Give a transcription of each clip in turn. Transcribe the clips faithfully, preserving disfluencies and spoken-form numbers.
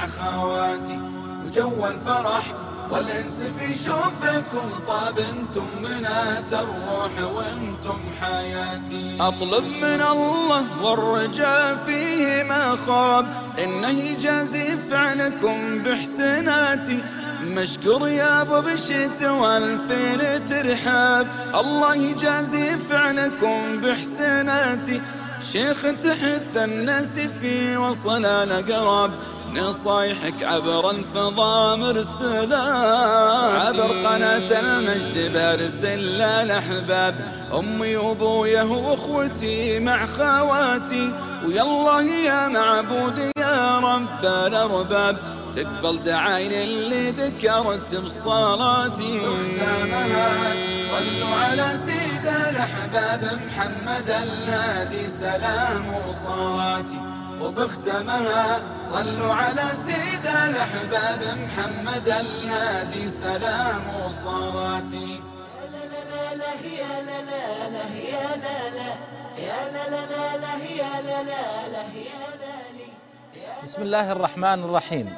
مع خواتي، وجو الفرح والانس في شوفكم طاب، انتم منات الروح وانتم حياتي. اطلب من الله والرجاء فيه ما خاب، انه يجازي فعلكم بحسناتي. مشكور يا ابو بشت والفين ترحاب، الله يجازي فعلكم بحسناتي. شيخ تحث الناس في وصل الاقراب، نصايحك عبر الفضاء مرسلات، عبر قناة المجد برسل الاحباب. امي وابويا واخوتي مع خواتي، ويالله يا معبود يا رب الارباب، تقبل دعاين اللي ذكرت بصلاتي. صلوا على سيد الاحباب محمد الهادي سلام وصلاتي، وبختمها صلوا على سيد الاحباب محمد الهادي سلام وصلاتي. يا لا لا لا يا لا لا لا يا لا لا يا لا لا لا يا لا لا لا يا لا. بسم الله الرحمن الرحيم.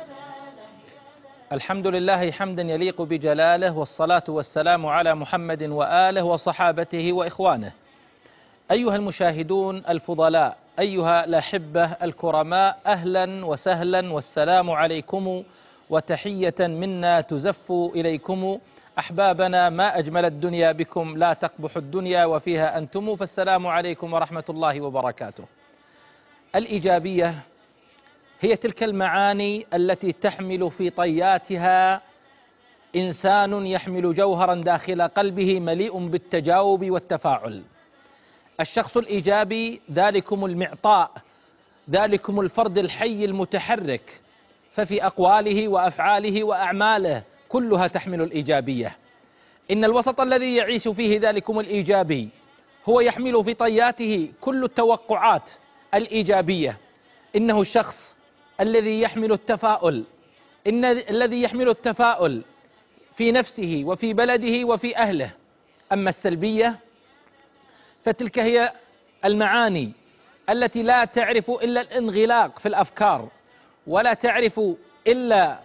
الحمد لله حمدا يليق بجلاله، والصلاة والسلام على محمد وآله وصحابته وإخوانه. أيها المشاهدون الفضلاء، أيها الأحبة الكرماء، أهلا وسهلا والسلام عليكم، وتحية منا تزف إليكم. أحبابنا، ما أجمل الدنيا بكم، لا تقبح الدنيا وفيها أنتم، فالسلام عليكم ورحمة الله وبركاته. الإيجابية هي تلك المعاني التي تحمل في طياتها إنسان يحمل جوهرا داخل قلبه مليء بالتجاوب والتفاعل. الشخص الإيجابي ذلكم المعطاء، ذلكم الفرد الحي المتحرك، ففي أقواله وأفعاله وأعماله كلها تحمل الإيجابية. إن الوسط الذي يعيش فيه ذلكم الإيجابي هو يحمل في طياته كل التوقعات الإيجابية. إنه الشخص الذي يحمل التفاؤل، إن الذي يحمل التفاؤل في نفسه وفي بلده وفي أهله. أما السلبية فتلك هي المعاني التي لا تعرف إلا الانغلاق في الأفكار، ولا تعرف إلا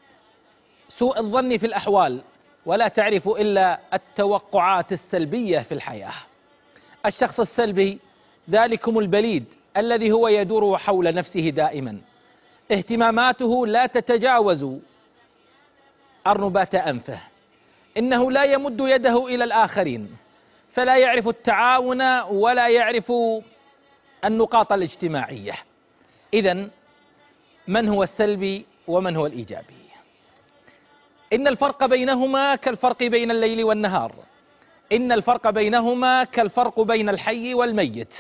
سوء الظن في الأحوال، ولا تعرف إلا التوقعات السلبية في الحياة. الشخص السلبي ذلكم البليد الذي هو يدور حول نفسه دائما، اهتماماته لا تتجاوز أرنبات أنفه، إنه لا يمد يده إلى الآخرين، فلا يعرف التعاون ولا يعرف النقاط الاجتماعية. إذن من هو السلبي ومن هو الإيجابي؟ إن الفرق بينهما كالفرق بين الليل والنهار، إن الفرق بينهما كالفرق بين الحي والميت.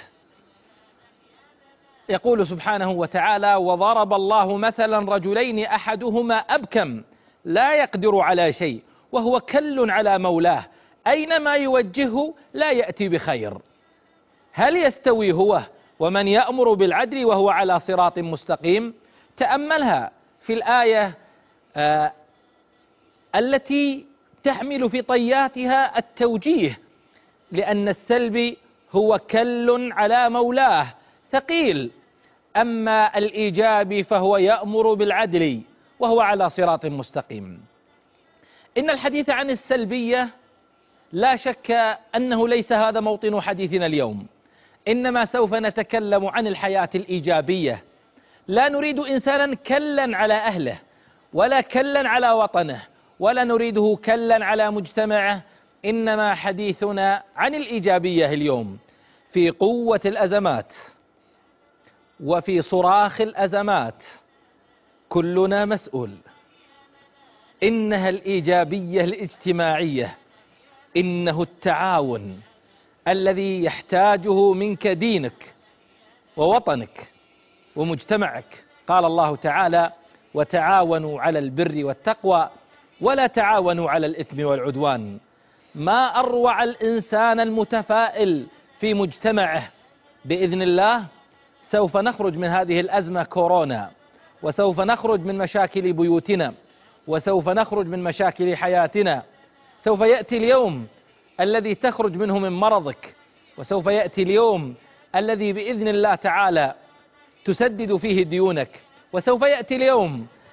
يقول سبحانه وتعالى: وضرب الله مثلا رجلين أحدهما أبكم لا يقدر على شيء وهو كل على مولاه أينما يوجهه لا يأتي بخير، هل يستوي هو ومن يأمر بالعدل وهو على صراط مستقيم؟ تأملها في الآية آه التي تحمل في طياتها التوجيه، لأن السلبي هو كل على مولاه ثقيل، أما الإيجابي فهو يأمر بالعدل وهو على صراط مستقيم. إن الحديث عن السلبية لا شك أنه ليس هذا موطن حديثنا اليوم، إنما سوف نتكلم عن الحياة الإيجابية. لا نريد إنسانا كلا على أهله، ولا كلا على وطنه، ولا نريده كلا على مجتمعه، إنما حديثنا عن الإيجابية اليوم في قوة الأزمات وفي صراخ الأزمات كلنا مسؤول. إنها الإيجابية الاجتماعية، إنه التعاون الذي يحتاجه منك دينك ووطنك ومجتمعك. قال الله تعالى: وتعاونوا على البر والتقوى ولا تعاونوا على الإثم والعدوان. ما أروع الإنسان المتفائل في مجتمعه. بإذن الله سوف نخرج من هذه الأزمة كورونا، وسوف نخرج من مشاكل بيوتنا، وسوف نخرج من مشاكل حياتنا. سوف يأتي اليوم الذي تخرج منه من مرضك، وسوف يأتي اليوم الذي بإذن الله تعالى تسدد فيه ديونك، وسوف يأتي اليوم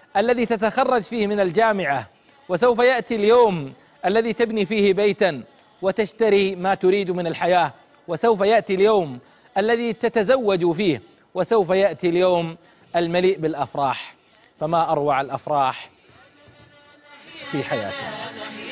الذي تتخرج فيه من الجامعة، وسوف يأتي اليوم الذي تبني فيه بيتا وتشتري ما تريد من الحياة، وسوف يأتي اليوم الذي تتزوج فيه، وسوف يأتي اليوم المليء بالأفراح. فما أروع الأفراح في حياتنا.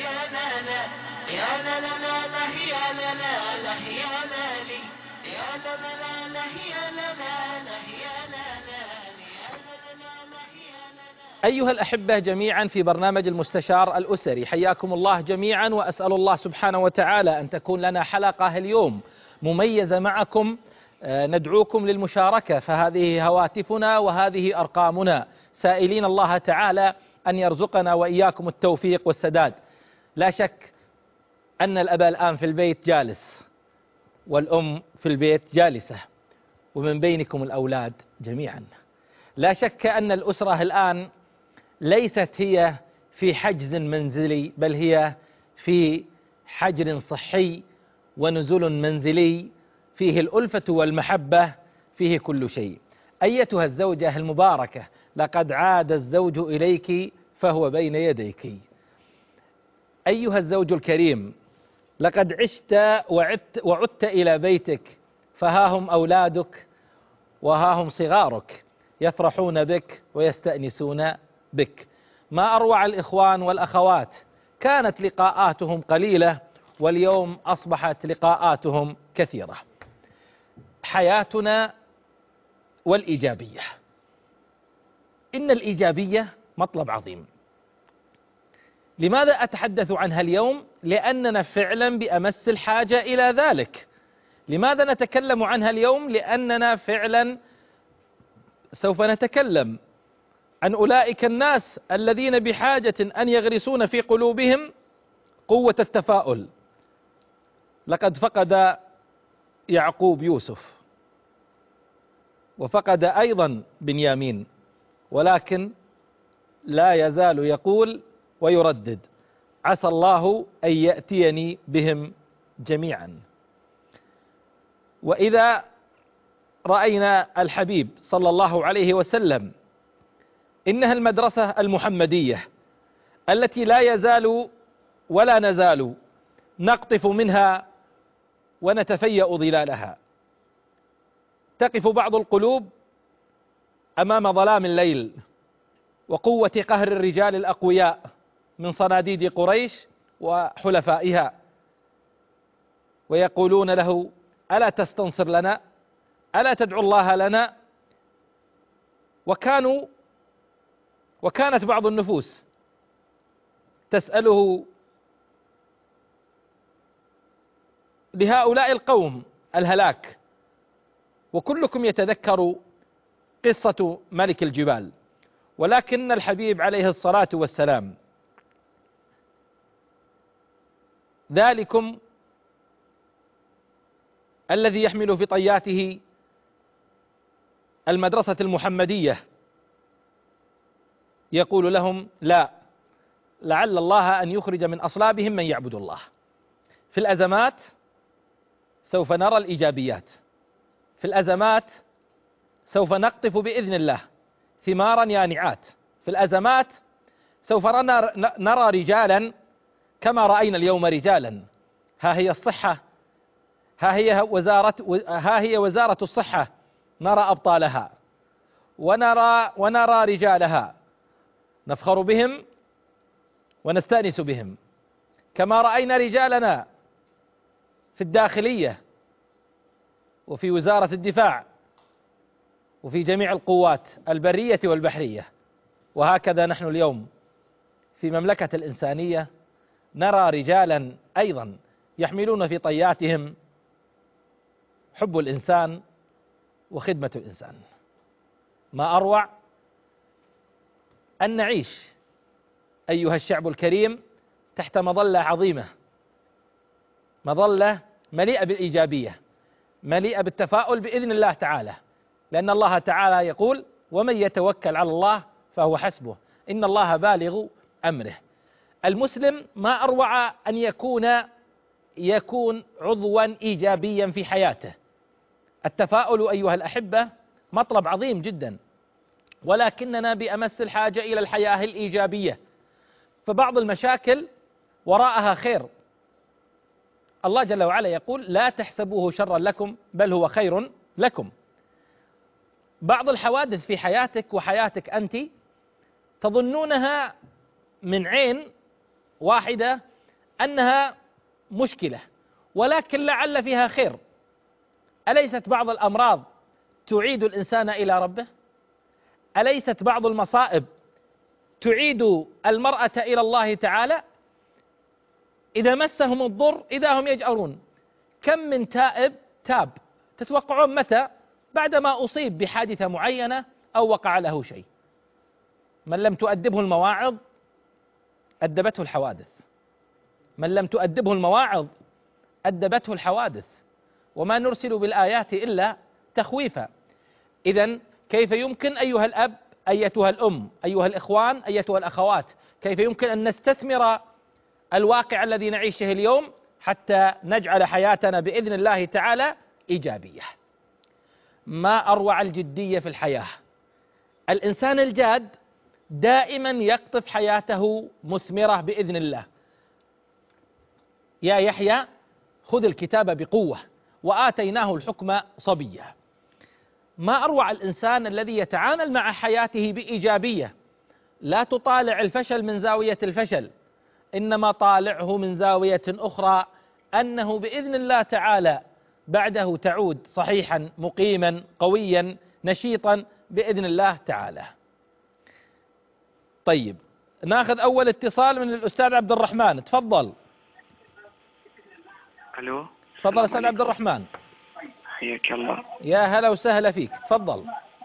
أيها الأحبة جميعا في برنامج المستشار الأسري، حياكم الله جميعا، وأسأل الله سبحانه وتعالى أن تكون لنا حلقة اليوم مميزة معكم. ندعوكم للمشاركة، فهذه هواتفنا وهذه أرقامنا، سائلين الله تعالى أن يرزقنا وإياكم التوفيق والسداد. لا شك أن الأب الآن في البيت جالس، والأم في البيت جالسة، ومن بينكم الأولاد جميعا. لا شك أن الأسرة الآن ليست هي في حجز منزلي، بل هي في حجر صحي ونزول منزلي فيه الألفة والمحبة، فيه كل شيء. أيتها الزوجة المباركة، لقد عاد الزوج إليك فهو بين يديك. أيها الزوج الكريم، لقد عشت وعدت, وعدت إلى بيتك، فها هم أولادك وها هم صغارك يفرحون بك ويستأنسون بك. ما أروع الإخوان والأخوات، كانت لقاءاتهم قليلة واليوم أصبحت لقاءاتهم كثيرة. حياتنا والإيجابية. إن الإيجابية مطلب عظيم. لماذا أتحدث عنها اليوم؟ لأننا فعلا بأمس الحاجة إلى ذلك. لماذا نتكلم عنها اليوم؟ لأننا فعلا سوف نتكلم عن أولئك الناس الذين بحاجة أن يغرسون في قلوبهم قوة التفاؤل. لقد فقد يعقوب يوسف، وفقد أيضا بنيامين، ولكن لا يزال يقول ويردد: عسى الله أن يأتيني بهم جميعا. وإذا رأينا الحبيب صلى الله عليه وسلم، إنها المدرسة المحمدية التي لا يزال ولا نزال نقطف منها ونتفيأ ظلالها. تقف بعض القلوب أمام ظلام الليل وقوة قهر الرجال الأقوياء من صناديد قريش وحلفائها، ويقولون له: ألا تستنصر لنا؟ ألا تدعو الله لنا؟ وكانوا وكانت بعض النفوس تسأله لهؤلاء القوم الهلاك. وكلكم يتذكر قصة ملك الجبال، ولكن الحبيب عليه الصلاة والسلام ذلكم الذي يحمل في طياته المدرسة المحمدية يقول لهم: لا، لعل الله أن يخرج من أصلابهم من يعبد الله. في الأزمات سوف نرى الإيجابيات، في الأزمات سوف نقطف بإذن الله ثمارا يانعات، في الأزمات سوف نرى رجالا كما رأينا اليوم رجالا. ها هي الصحة، ها هي وزارة ها هي وزارة الصحة، نرى أبطالها ونرى ونرى رجالها، نفخر بهم ونستأنس بهم، كما رأينا رجالنا في الداخلية وفي وزارة الدفاع وفي جميع القوات البرية والبحرية. وهكذا نحن اليوم في مملكة الإنسانية نرى رجالا أيضا يحملون في طياتهم حب الإنسان وخدمة الإنسان. ما أروع أن نعيش أيها الشعب الكريم تحت مظلة عظيمة، مظلة مليئة بالإيجابية، مليئة بالتفاؤل بإذن الله تعالى، لأن الله تعالى يقول: ومن يتوكل على الله فهو حسبه، إن الله بالغ أمره. المسلم ما أروع أن يكون يكون عضوا إيجابيا في حياته. التفاؤل أيها الأحبة مطلب عظيم جدا، ولكننا بأمس الحاجة إلى الحياة الإيجابية. فبعض المشاكل وراءها خير. الله جل وعلا يقول لا تحسبوه شرا لكم بل هو خير لكم. بعض الحوادث في حياتك وحياتك أنت تظنونها من عين واحدة أنها مشكلة، ولكن لعل فيها خير. أليست بعض الأمراض تعيد الإنسان إلى ربه؟ أليست بعض المصائب تعيد المرأة إلى الله تعالى؟ إذا مسهم الضر إذا هم يجأرون. كم من تائب تاب، تتوقعون متى؟ بعدما أصيب بحادثة معينة أو وقع له شيء. من لم تؤدبه المواعظ أدبته الحوادث، من لم تؤدبه المواعظ أدبته الحوادث، وما نرسل بالآيات إلا تخويفا. إذن كيف يمكن أيها الأب، أيتها الأم، أيها الإخوان، أيتها الأخوات، كيف يمكن أن نستثمر الواقع الذي نعيشه اليوم حتى نجعل حياتنا بإذن الله تعالى إيجابية؟ ما أروع الجدية في الحياة. الإنسان الجاد دائما يقطف حياته مثمرة بإذن الله. يا يحيى خذ الكتاب بقوة وآتيناه الحكم صبيا. ما أروع الإنسان الذي يتعامل مع حياته بإيجابية، لا تطالع الفشل من زاوية الفشل، إنما طالعه من زاوية أخرى أنه بإذن الله تعالى بعده تعود صحيحا مقيما قويا نشيطا بإذن الله تعالى. طيب ناخذ أول اتصال من الأستاذ عبد الرحمن، تفضل. ألو. تفضل أستاذ عبد الرحمن. حياك الله. يا هلا وسهلا فيك، تفضل.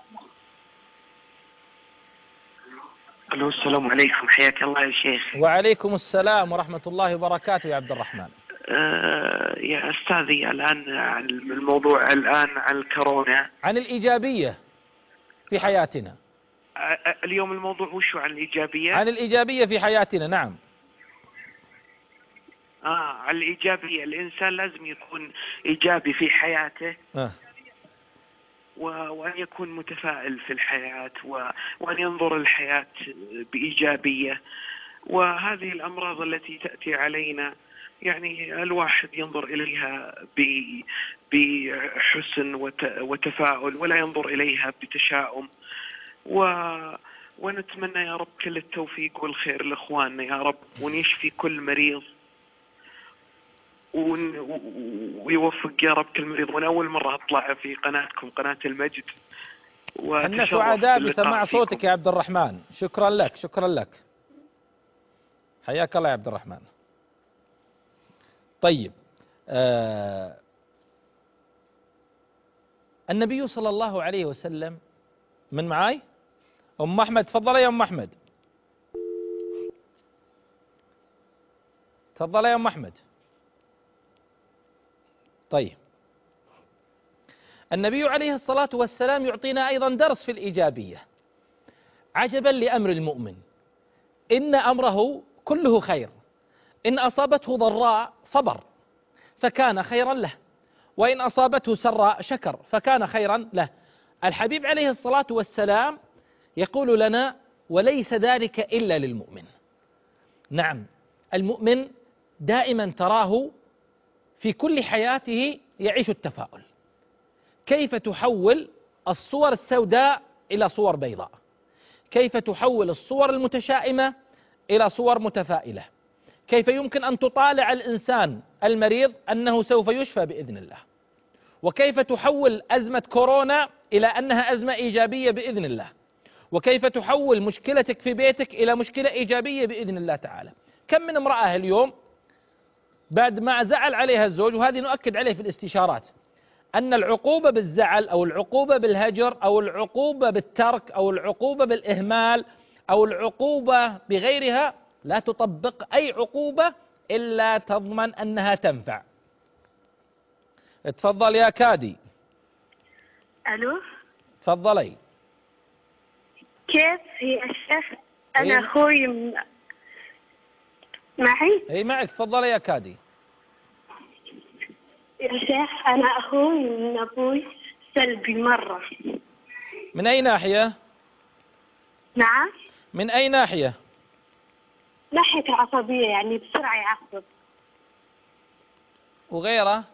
ألو السلام عليكم، حياك الله يا شيخ. وعليكم السلام ورحمة الله وبركاته يا عبد الرحمن. آه يا أستاذي الآن عن الموضوع الآن عن الكورونا، عن الإيجابية في حياتنا. آه اليوم الموضوع وشو عن الإيجابية؟ عن الإيجابية في حياتنا، نعم. آه على الإيجابية، الإنسان لازم يكون إيجابي في حياته. آه. وأن يكون متفائل في الحياة، وأن ينظر الحياة بإيجابية. وهذه الأمراض التي تأتي علينا يعني الواحد ينظر إليها بحسن وتفاؤل، ولا ينظر إليها بتشاؤم. و ونتمنى يا رب كل التوفيق والخير لإخواننا يا رب، ونشفي كل مريض ويوفق يا رب كل مريض. وانا اول مره اطلع في قناتكم قناه المجد، احنا سعداء بسماع صوتك يا عبد الرحمن. شكرا لك، شكرا لك، حياك الله يا عبد الرحمن. طيب آه النبي صلى الله عليه وسلم، من معاي؟ ام احمد، تفضل يا ام احمد، تفضل يا ام احمد. طيب النبي عليه الصلاة والسلام يعطينا أيضا درس في الإيجابية. عجبا لأمر المؤمن، إن أمره كله خير، إن أصابته ضراء صبر فكان خيرا له، وإن أصابته سراء شكر فكان خيرا له. الحبيب عليه الصلاة والسلام يقول لنا وليس ذلك إلا للمؤمن. نعم، المؤمن دائما تراه في كل حياته يعيش التفاؤل. كيف تحول الصور السوداء إلى صور بيضاء، كيف تحول الصور المتشائمة إلى صور متفائلة، كيف يمكن أن تطالع الإنسان المريض أنه سوف يشفى بإذن الله، وكيف تحول أزمة كورونا إلى أنها أزمة إيجابية بإذن الله، وكيف تحول مشكلتك في بيتك إلى مشكلة إيجابية بإذن الله تعالى. كم من امرأة اليوم بعد ما زعل عليها الزوج، وهذه نؤكد عليه في الاستشارات، أن العقوبة بالزعل أو العقوبة بالهجر أو العقوبة بالترك أو العقوبة بالإهمال أو العقوبة بغيرها لا تطبق أي عقوبة إلا تضمن أنها تنفع. تفضل يا كادي. ألو، تفضلي. كيف يا شيخ؟ أنا إيه؟ أخوي م... معي؟ أي معك، تفضلي يا كادي. يا شيخ أنا أخوي من أبوي سلبي مرة. من أي ناحية؟ نعم. من أي ناحية؟ ناحية العصبية، يعني بسرعة يعصب. وغيره؟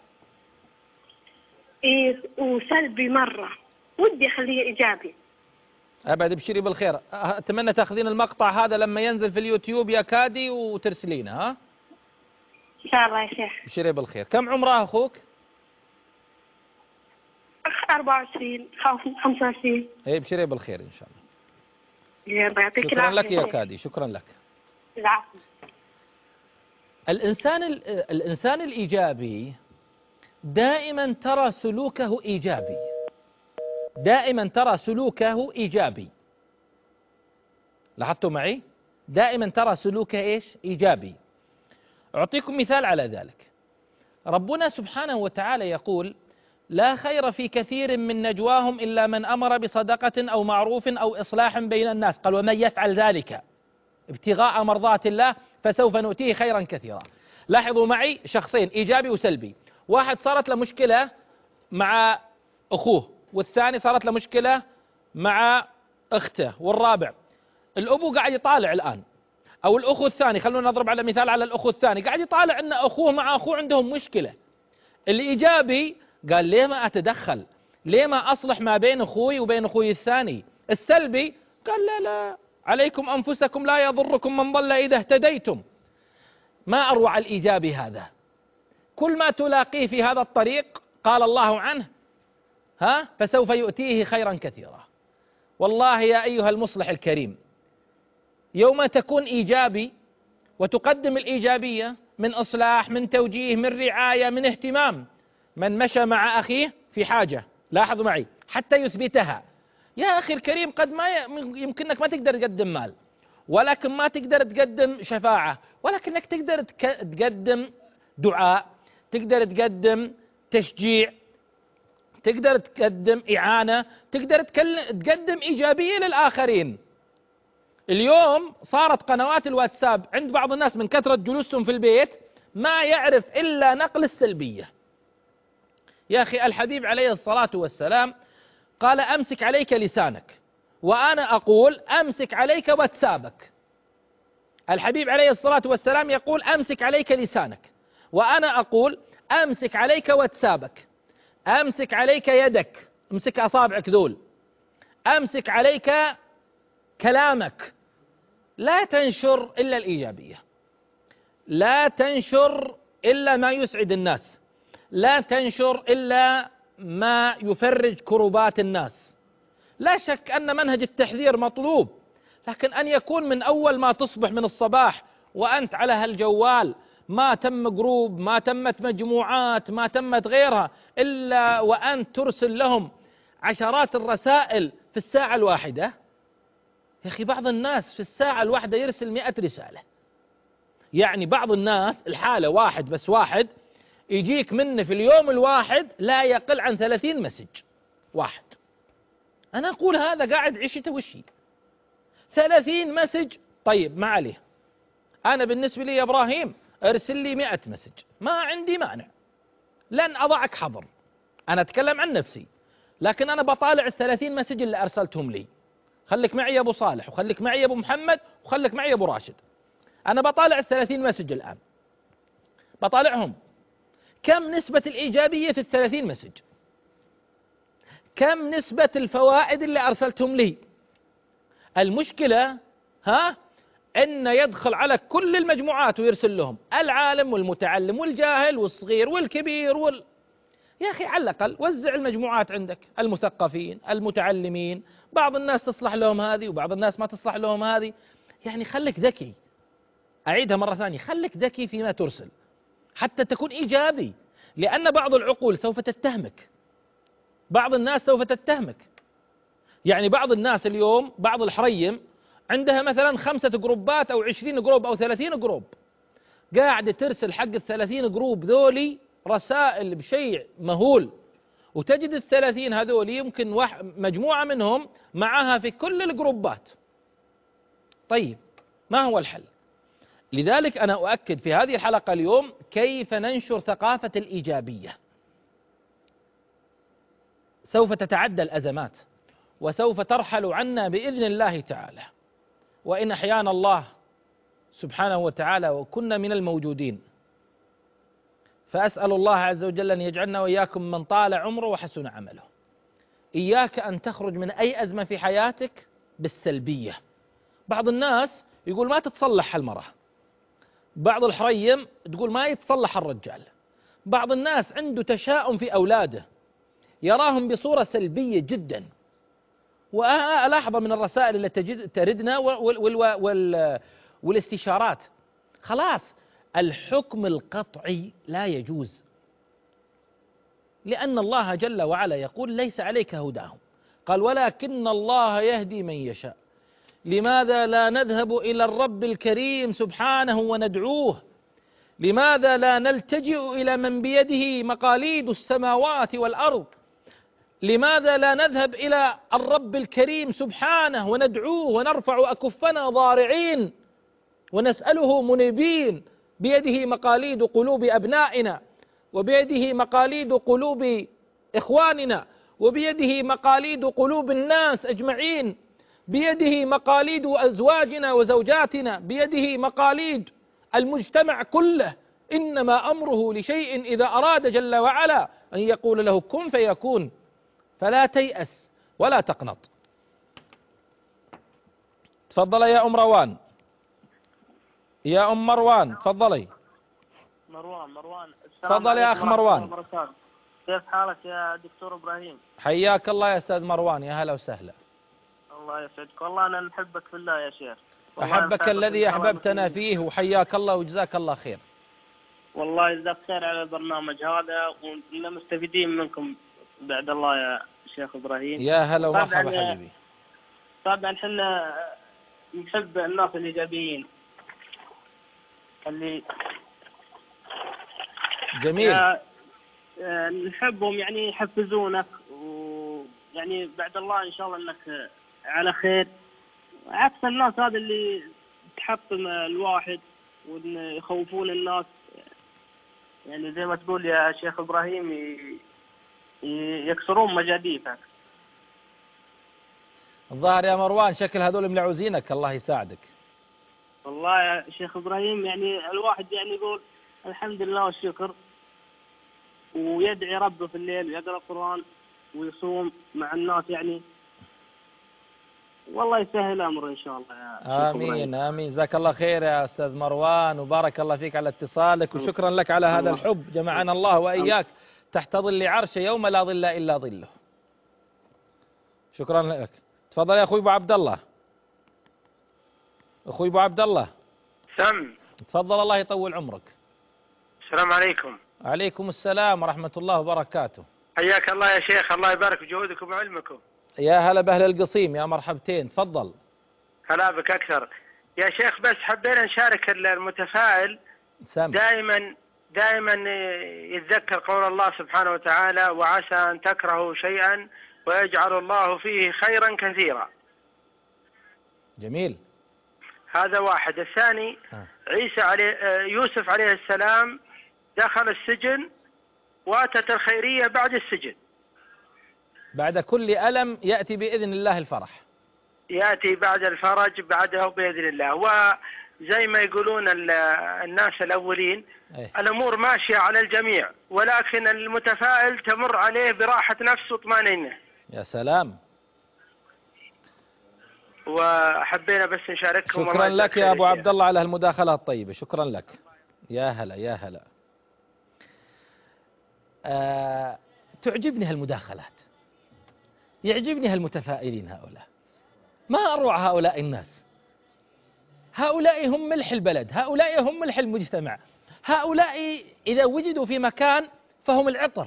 إيه، وسلبي مرة، ودي أخليه إيجابي. أبد، ابشري بالخير. أتمنى تاخذين المقطع هذا لما ينزل في اليوتيوب يا كادي وترسلينه. ها إن شاء الله يا شيخ. ابشري بالخير. كم عمره أخوك؟ أربعة وعشرين، خمسة وعشرين. إيه، ابشري بالخير إن شاء الله. يلا يعطيك شكرا العافية لك يا شيخ. كادي، شكرا لك. العفو. الإنسان الإنسان الإيجابي دائما ترى سلوكه إيجابي، دائما ترى سلوكه إيجابي. لاحظتوا معي؟ دائما ترى سلوكه إيش؟ إيجابي. أعطيكم مثال على ذلك. ربنا سبحانه وتعالى يقول: لا خير في كثير من نجواهم إلا من أمر بصدقة أو معروف أو إصلاح بين الناس. قال: ومن يفعل ذلك ابتغاء مرضات الله فسوف نؤتيه خيرا كثيرا. لاحظوا معي شخصين، إيجابي وسلبي. واحد صارت له مشكلة مع أخوه، والثاني صارت له مشكلة مع أخته، والرابع الأبو قاعد يطالع الآن، أو الأخو الثاني، خلونا نضرب على مثال على الأخو الثاني، قاعد يطالع أن أخوه مع أخوه عندهم مشكلة. الإيجابي قال: ليه ما أتدخل؟ ليه ما أصلح ما بين أخوي وبين أخوي الثاني؟ السلبي قال: لا لا، عليكم أنفسكم لا يضركم من ضل إذا اهتديتم. ما أروع الإيجابي هذا. كل ما تلاقيه في هذا الطريق قال الله عنه: ها فسوف يؤتيه خيرا كثيرا. والله يا أيها المصلح الكريم، يوم تكون إيجابي وتقدم الإيجابية من إصلاح، من توجيه، من رعاية، من اهتمام، من مشى مع أخيه في حاجة، لاحظوا معي، حتى يثبتها. يا أخي الكريم، قد ما يمكنك ما تقدر تقدم مال، ولكن ما تقدر تقدم شفاعة، ولكنك تقدر تقدم دعاء، تقدر تقدم تشجيع، تقدر تقدم إعانة، تقدر تقدم إيجابية للآخرين. اليوم صارت قنوات الواتساب عند بعض الناس من كثرة جلوسهم في البيت ما يعرف إلا نقل السلبية. يا أخي الحبيب عليه الصلاة والسلام قال: أمسك عليك لسانك، وأنا أقول أمسك عليك واتسابك. الحبيب عليه الصلاة والسلام يقول: أمسك عليك لسانك، وأنا أقول أمسك عليك واتسابك. أمسك عليك يدك، امسك أصابعك ذول، أمسك عليك كلامك. لا تنشر إلا الإيجابية، لا تنشر إلا ما يسعد الناس، لا تنشر إلا ما يفرج كربات الناس. لا شك أن منهج التحذير مطلوب، لكن أن يكون من أول ما تصبح من الصباح وأنت على هالجوال، ما تم جروب، ما تمت مجموعات، ما تمت غيرها، إلا وأنت ترسل لهم عشرات الرسائل في الساعة الواحدة. يا أخي بعض الناس في الساعة الواحدة يرسل مئة رسالة. يعني بعض الناس الحالة واحد بس واحد يجيك منه في اليوم الواحد لا يقل عن ثلاثين مسج واحد. أنا أقول هذا قاعد عيشته وشي ثلاثين مسج. طيب ما عليه، أنا بالنسبة لي يا إبراهيم ارسل لي مئة مسج، ما عندي مانع، لن أضعك حظر. أنا أتكلم عن نفسي، لكن أنا بطالع الثلاثين مسج اللي أرسلتهم لي. خليك معي يا أبو صالح، وخليك معي يا أبو محمد، وخليك معي يا أبو راشد. أنا بطالع الثلاثين مسج الآن، بطالعهم. كم نسبة الإيجابية في الثلاثين مسج؟ كم نسبة الفوائد اللي أرسلتهم لي؟ المشكلة ها أن يدخل على كل المجموعات ويرسل لهم، العالم والمتعلم والجاهل والصغير والكبير وال... يا أخي على الأقل وزع المجموعات عندك، المثقفين، المتعلمين، بعض الناس تصلح لهم هذه وبعض الناس ما تصلح لهم هذه. يعني خلك ذكي، أعيدها مرة ثانية، خلك ذكي فيما ترسل حتى تكون إيجابي، لأن بعض العقول سوف تتهمك، بعض الناس سوف تتهمك. يعني بعض الناس اليوم، بعض الحريم عندها مثلا خمسة جروبات أو عشرين جروب أو ثلاثين جروب، قاعدة ترسل حق الثلاثين جروب ذولي رسائل بشيء مهول، وتجد الثلاثين هذولي يمكن مجموعة منهم معها في كل الجروبات. طيب ما هو الحل؟ لذلك أنا أؤكد في هذه الحلقة اليوم كيف ننشر ثقافة الإيجابية. سوف تتعدى الأزمات، وسوف ترحل عنا بإذن الله تعالى، وإن أحيانا الله سبحانه وتعالى وكنا من الموجودين. فأسأل الله عز وجل أن يجعلنا وإياكم من طال عمره وحسن عمله. إياك أن تخرج من أي أزمة في حياتك بالسلبية. بعض الناس يقول ما تتصلح المرأة، بعض الحريم تقول ما يتصلح الرجال، بعض الناس عنده تشاؤم في أولاده يراهم بصورة سلبية جدا. وأنا ألاحظ من الرسائل التي تردنا وال وال وال والاستشارات، خلاص الحكم القطعي لا يجوز، لأن الله جل وعلا يقول ليس عليك هداهم، قال ولكن الله يهدي من يشاء. لماذا لا نذهب إلى الرب الكريم سبحانه وندعوه؟ لماذا لا نلتجئ إلى من بيده مقاليد السماوات والأرض؟ لماذا لا نذهب إلى الرب الكريم سبحانه وندعوه ونرفع أكفنا ضارعين ونسأله منيبين؟ بيده مقاليد قلوب أبنائنا، وبيده مقاليد قلوب إخواننا، وبيده مقاليد قلوب الناس أجمعين، بيده مقاليد أزواجنا وزوجاتنا، بيده مقاليد المجتمع كله. إنما أمره لشيء إذا أراد جل وعلا أن يقول له كن فيكون. فلا تيأس ولا تقنط. تفضل يا أم روان. يا أم مروان تفضلي. مروان مروان تفضل يا أخ مروان. كيف حالك يا دكتور إبراهيم؟ حياك الله يا أستاذ مروان، يا هلا وسهلا. الله يسعدك، والله أنا نحبك في الله يا شيخ. أحبك الذي أحببتنا فيه، وحياك الله وجزاك الله خير. والله جزاك خير على البرنامج هذا، وإننا مستفيدين منكم بعد الله يا شيخ إبراهيم. يا هلا ومرحبا حبيبي. طبعا احنا نحب الناس الإيجابيين اللي جميل. نحبهم، يعني يحفزونك، ويعني بعد الله إن شاء الله أنك على خير، عكس الناس هذا اللي تحطم الواحد ويخوفون الناس. يعني زي ما تقول يا شيخ إبراهيم يكسرون مجاديفك. الظاهر يا مروان شكل هذول ملعوزينك، الله يساعدك. والله يا شيخ إبراهيم يعني الواحد يعني يقول الحمد لله والشكر، ويدعي ربه في الليل ويقرأ القرآن ويصوم مع الناس، يعني والله يسهل أمره إن شاء الله يا شيخ آمين إبراهيم. آمين. جزاك الله خير يا أستاذ مروان، وبارك الله فيك على اتصالك، وشكرا لك على هذا الحب. جمعنا الله وإياك تحت ظل عرشه يوم لا ظل إلا ظله. شكرا لك. تفضل يا أخوي أبو عبد الله. أخوي أبو عبد الله سم. تفضل الله يطول عمرك. السلام عليكم. عليكم السلام ورحمة الله وبركاته. حياك الله يا شيخ، الله يبارك في جهودكم وعلمكم. يا هلا بأهل القصيم، يا مرحبتين. تفضل. هلا بك أكثر يا شيخ. بس حبينا نشارك المتفائل سم. دائما دائما يتذكر قول الله سبحانه وتعالى وعسى أن تكرهوا شيئا ويجعل الله فيه خيرا كثيرا. جميل. هذا واحد. الثاني عيسى عليه يوسف عليه السلام دخل السجن واتت الخيرية بعد السجن. بعد كل ألم يأتي بإذن الله الفرح. يأتي بعد الفرج بعده بإذن الله. وزي ما يقولون الناس الأولين أيه. الأمور ماشية على الجميع، ولكن المتفائل تمر عليه براحة نفس وطمأنينة. يا سلام. وحبينا بس نشارككم. شكرا لك يا أبو عبد الله على المداخلة الطيبة، شكرا لك. يا هلا يا هلا. آه تعجبني هالمداخلات، يعجبني هالمتفائلين هؤلاء. ما أروع هؤلاء الناس. هؤلاء هم ملح البلد، هؤلاء هم ملح المجتمع، هؤلاء إذا وجدوا في مكان فهم العطر،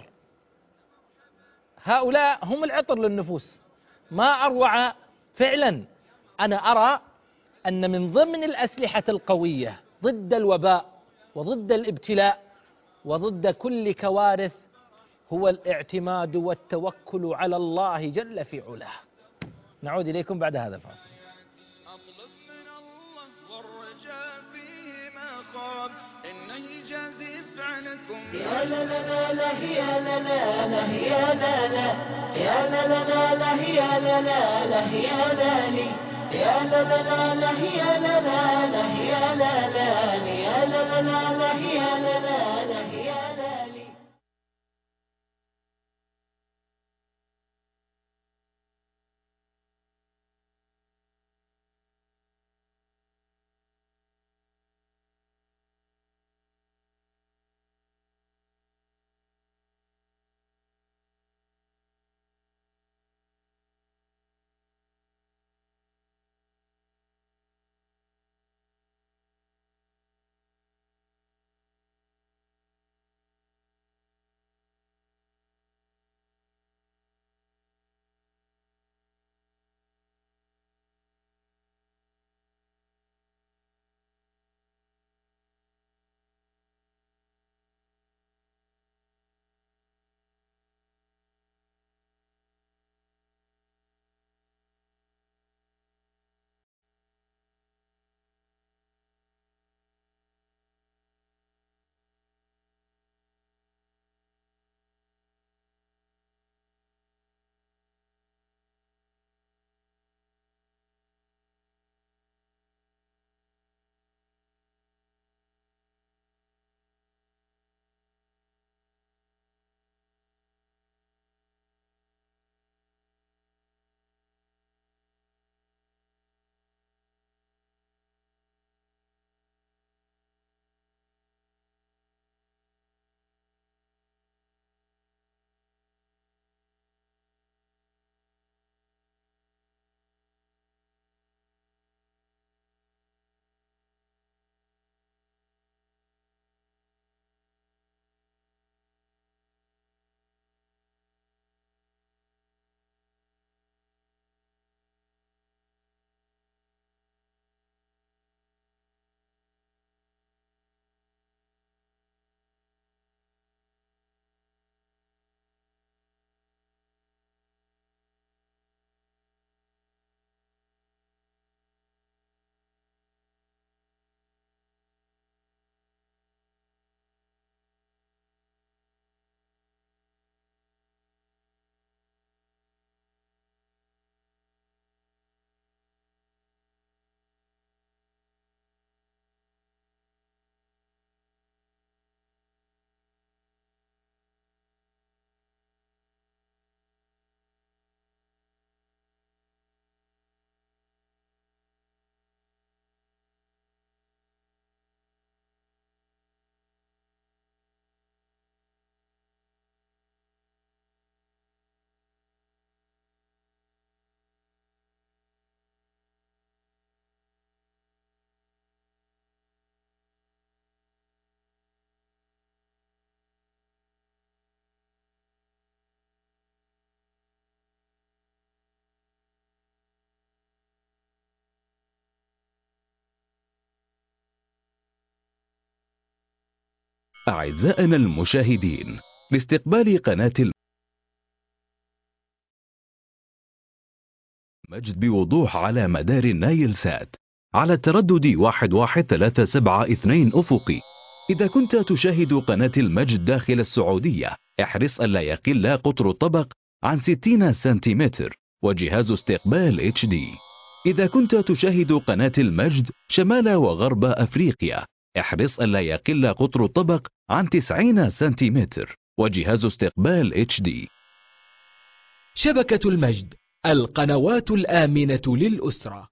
هؤلاء هم العطر للنفوس. ما أروع فعلا. أنا أرى أن من ضمن الأسلحة القوية ضد الوباء وضد الابتلاء وضد كل كوارث هو الاعتماد والتوكل على الله جل في علاه. نعود إليكم بعد هذا الفاصل. أطلب من الله والرجاء فيه ما خاب، إن إنه يجازي فعلكم. يا لا لا لا لا يا لا لا لا يا لا لا يا لا لا لا لا يا لا لا لا يا لا لي يا لا لا لا لا يا لا لا لا يا لا لا لي يا لا لا لا لا يا لا لا لا يا لا لي. أعزائنا المشاهدين، لاستقبال قناة المجد بوضوح على مدار النايل سات على التردد واحد واحد ثلاثة سبعة اثنين أفقي. إذا كنت تشاهد قناة المجد داخل السعودية، احرص ألا يقل قطر الطبق عن ستين سنتيمتر وجهاز استقبال اتش دي. إذا كنت تشاهد قناة المجد شمال وغرب أفريقيا، احرص ألا يقل قطر الطبق عن تسعين سنتيمتر وجهاز استقبال اتش دي. شبكة المجد، القنوات الآمنة للأسرة.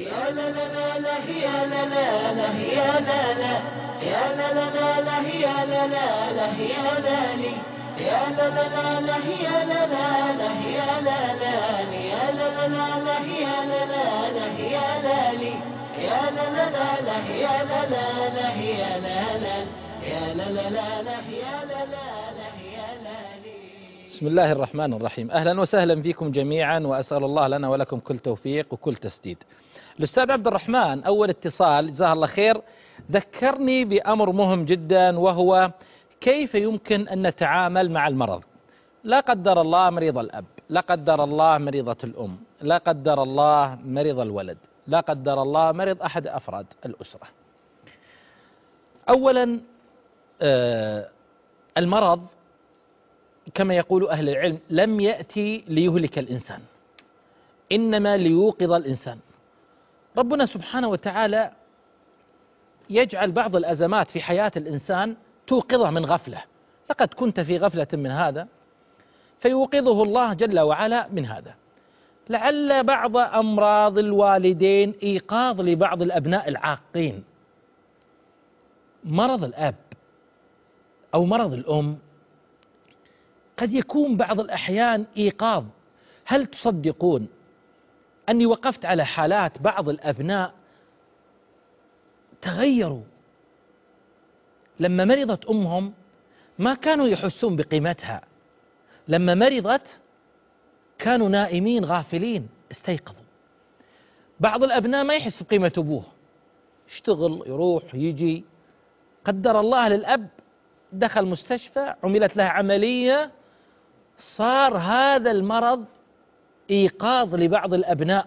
يا لا لا لا لا يا لا لا لا يا لا لا يا لا لا لا لا يا لا لا لا يا لا لي يا لا لا لا لا يا لا لا لا يا لا لا لي يا لا لا لا لا يا لا لا لا يا لا لي يا لا لا لا لا يا لا لا لا يا لا لا يا لا لا لا لا يا لا لا لا يا لا لي. بسم الله الرحمن الرحيم. أهلا وسهلا فيكم جميعا، وأسأل الله لنا ولكم كل توفيق وكل تسديد. الأستاذ عبد الرحمن أول اتصال جزاه الله خير ذكرني بأمر مهم جدا، وهو كيف يمكن أن نتعامل مع المرض. لا قدر الله مريض الأب، لا قدر الله مريضة الأم، لا قدر الله مريض الولد، لا قدر الله مريض أحد أفراد الأسرة. أولا آه المرض كما يقول أهل العلم لم يأتي ليهلك الإنسان، إنما ليوقظ الإنسان. ربنا سبحانه وتعالى يجعل بعض الأزمات في حياة الإنسان توقظه من غفلة، لقد كنت في غفلة من هذا فيوقظه الله جل وعلا من هذا. لعل بعض أمراض الوالدين إيقاظ لبعض الأبناء العاقين. مرض الأب أو مرض الأم قد يكون بعض الأحيان إيقاظ. هل تصدقون أني وقفت على حالات بعض الأبناء تغيروا لما مرضت أمهم، ما كانوا يحسون بقيمتها، لما مرضت كانوا نائمين غافلين استيقظوا. بعض الأبناء ما يحس بقيمة أبوه، يشتغل يروح يجي، قدر الله للأب دخل مستشفى عملت له عملية، صار هذا المرض إيقاظ لبعض الأبناء.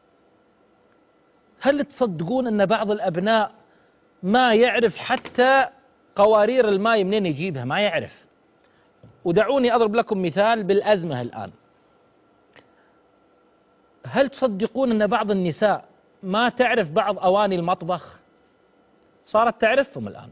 هل تصدقون أن بعض الأبناء ما يعرف حتى قوارير الماء منين يجيبها، ما يعرف. ودعوني أضرب لكم مثال بالأزمة الآن. هل تصدقون أن بعض النساء ما تعرف بعض أواني المطبخ؟ صارت تعرفهم الآن.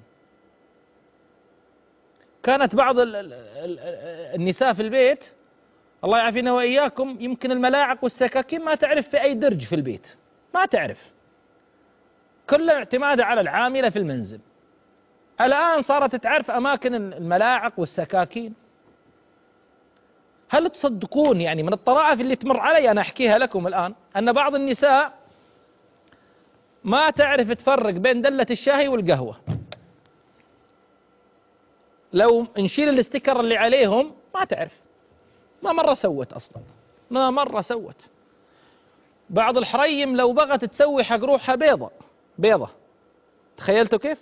كانت بعض النساء في البيت الله يعافينا وإياكم يمكن الملاعق والسكاكين ما تعرف في أي درج في البيت، ما تعرف، كله اعتمادها على العاملة في المنزل. الآن صارت تعرف أماكن الملاعق والسكاكين. هل تصدقون يعني من الطرائف اللي تمر علي أنا أحكيها لكم الآن أن بعض النساء ما تعرف تفرق بين دلة الشاي والقهوة. لو نشيل الاستيكر اللي عليهم ما تعرف، ما مرة سوت أصلا، ما مرة سوت. بعض الحريم لو بغت تسوي حق روحها بيضة بيضة، تخيلتوا كيف؟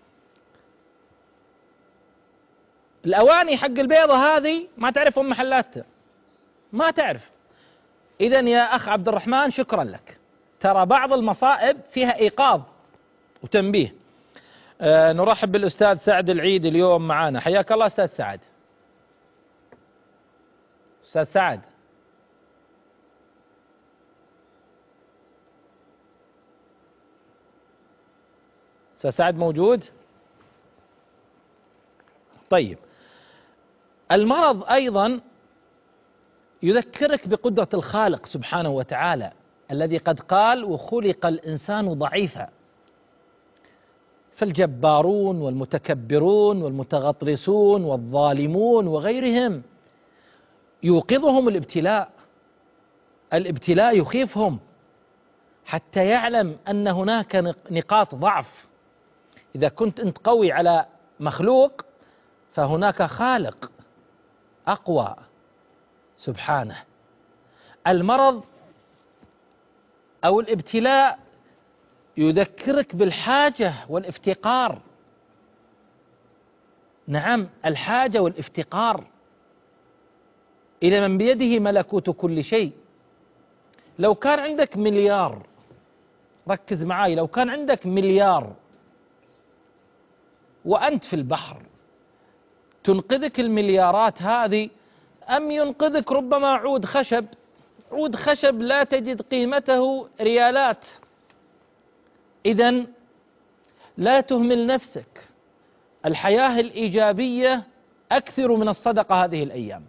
الأواني حق البيضة هذه ما تعرف أم محلاتها، ما تعرف. إذن يا أخ عبد الرحمن شكرا لك، ترى بعض المصائب فيها إيقاظ وتنبيه. آه نرحب بالأستاذ سعد العيد اليوم معانا، حياك الله أستاذ سعد. أستاذ سعد أستاذ سعد موجود؟ طيب، المرض أيضا يذكرك بقدرة الخالق سبحانه وتعالى الذي قد قال وخلق الإنسان ضعيفا. فالجبارون والمتكبرون والمتغطرسون والظالمون وغيرهم يوقظهم الابتلاء، الابتلاء يخيفهم حتى يعلم أن هناك نقاط ضعف. إذا كنت أنت قوي على مخلوق فهناك خالق أقوى سبحانه. المرض أو الابتلاء يذكرك بالحاجة والافتقار. نعم، الحاجة والافتقار إلى من بيده ملكوت كل شيء. لو كان عندك مليار، ركز معاي، لو كان عندك مليار وأنت في البحر، تنقذك المليارات هذه أم ينقذك ربما عود خشب؟ عود خشب لا تجد قيمته ريالات. إذن لا تهمل نفسك. الحياة الإيجابية أكثر من الصدقة هذه الأيام.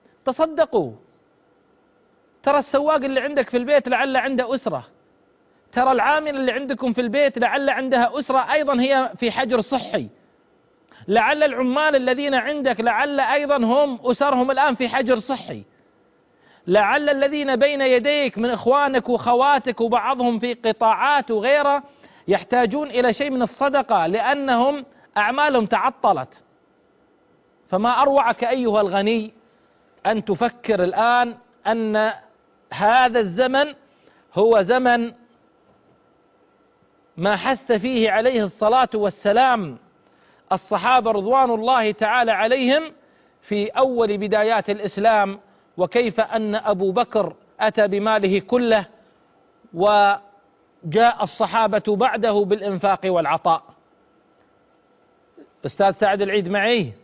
تصدقوا، ترى السواق اللي عندك في البيت لعل عنده أسرة، ترى العامل اللي عندكم في البيت لعل عندها أسرة أيضا هي في حجر صحي، لعل العمال الذين عندك لعل أيضا هم أسرهم الآن في حجر صحي، لعل الذين بين يديك من إخوانك وخواتك وبعضهم في قطاعات وغيره يحتاجون إلى شيء من الصدقة لأنهم أعمالهم تعطلت. فما أروعك أيها الغني أن تفكر الآن أن هذا الزمن هو زمن ما حث فيه عليه الصلاة والسلام الصحابة رضوان الله تعالى عليهم في أول بدايات الإسلام، وكيف أن أبو بكر أتى بماله كله وجاء الصحابة بعده بالإنفاق والعطاء. أستاذ سعد العيد معي؟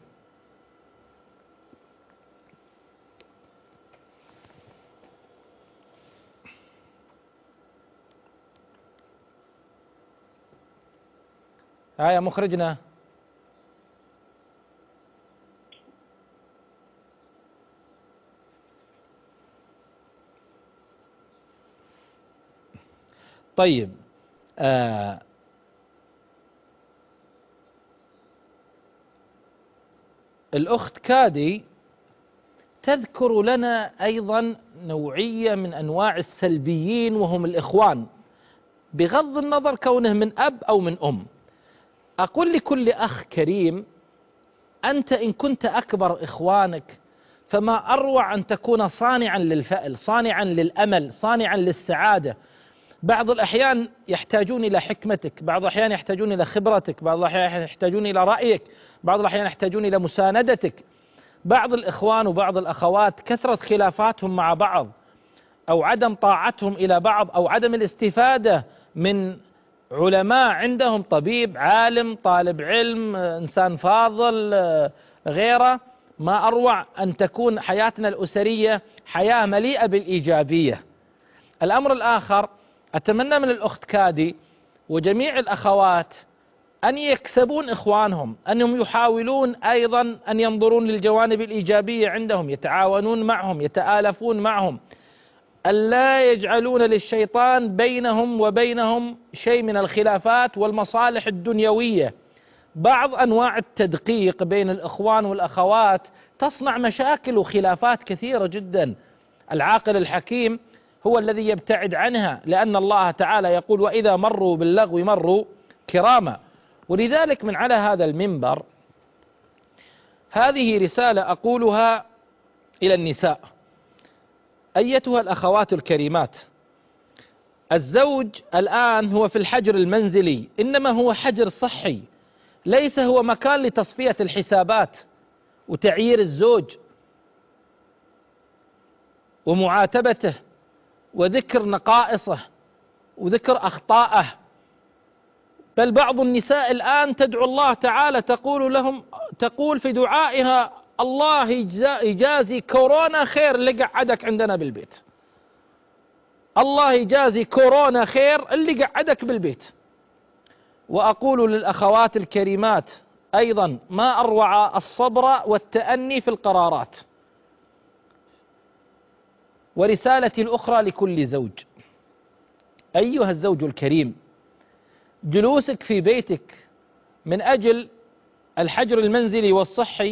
ها يا مخرجنا. طيب آه الأخت كادي تذكر لنا أيضا نوعية من أنواع السلبيين وهم الإخوان، بغض النظر كونه من أب أو من أم. أقول لكل أخ كريم أنت إن كنت أكبر إخوانك فما أروع أن تكون صانعا للفأل، صانعا للأمل، صانعا للسعادة. بعض الأحيان يحتاجون إلى حكمتك، بعض الأحيان يحتاجون إلى خبرتك، بعض الأحيان يحتاجون إلى رأيك، بعض الأحيان يحتاجون إلى مساندتك. بعض الإخوان وبعض الأخوات كثرة خلافاتهم مع بعض أو عدم طاعتهم إلى بعض أو عدم الاستفادة من علماء عندهم، طبيب، عالم، طالب علم، إنسان فاضل، غيره، ما أروع أن تكون حياتنا الأسرية حياة مليئة بالإيجابية. الأمر الآخر، أتمنى من الأخت كادي وجميع الأخوات أن يكسبون إخوانهم، أنهم يحاولون أيضا أن ينظرون للجوانب الإيجابية عندهم، يتعاونون معهم، يتآلفون معهم، ألا يجعلون للشيطان بينهم وبينهم شيء من الخلافات والمصالح الدنيوية. بعض أنواع التدقيق بين الإخوان والأخوات تصنع مشاكل وخلافات كثيرة جدا. العاقل الحكيم هو الذي يبتعد عنها، لأن الله تعالى يقول وإذا مروا باللغو مروا كراما. ولذلك من على هذا المنبر هذه رسالة أقولها إلى النساء: أيتها الأخوات الكريمات، الزوج الآن هو في الحجر المنزلي، إنما هو حجر صحي، ليس هو مكان لتصفية الحسابات وتعيير الزوج ومعاتبته وذكر نقائصه وذكر أخطائه. بل بعض النساء الآن تدعو الله تعالى، تقول لهم تقول في دعائها: الله يجازي كورونا خير اللي قعدك عندنا بالبيت، الله يجازي كورونا خير اللي قعدك بالبيت. وأقول للأخوات الكريمات أيضا: ما أروع الصبر والتأني في القرارات. ورسالتي الأخرى لكل زوج: أيها الزوج الكريم، جلوسك في بيتك من أجل الحجر المنزلي والصحي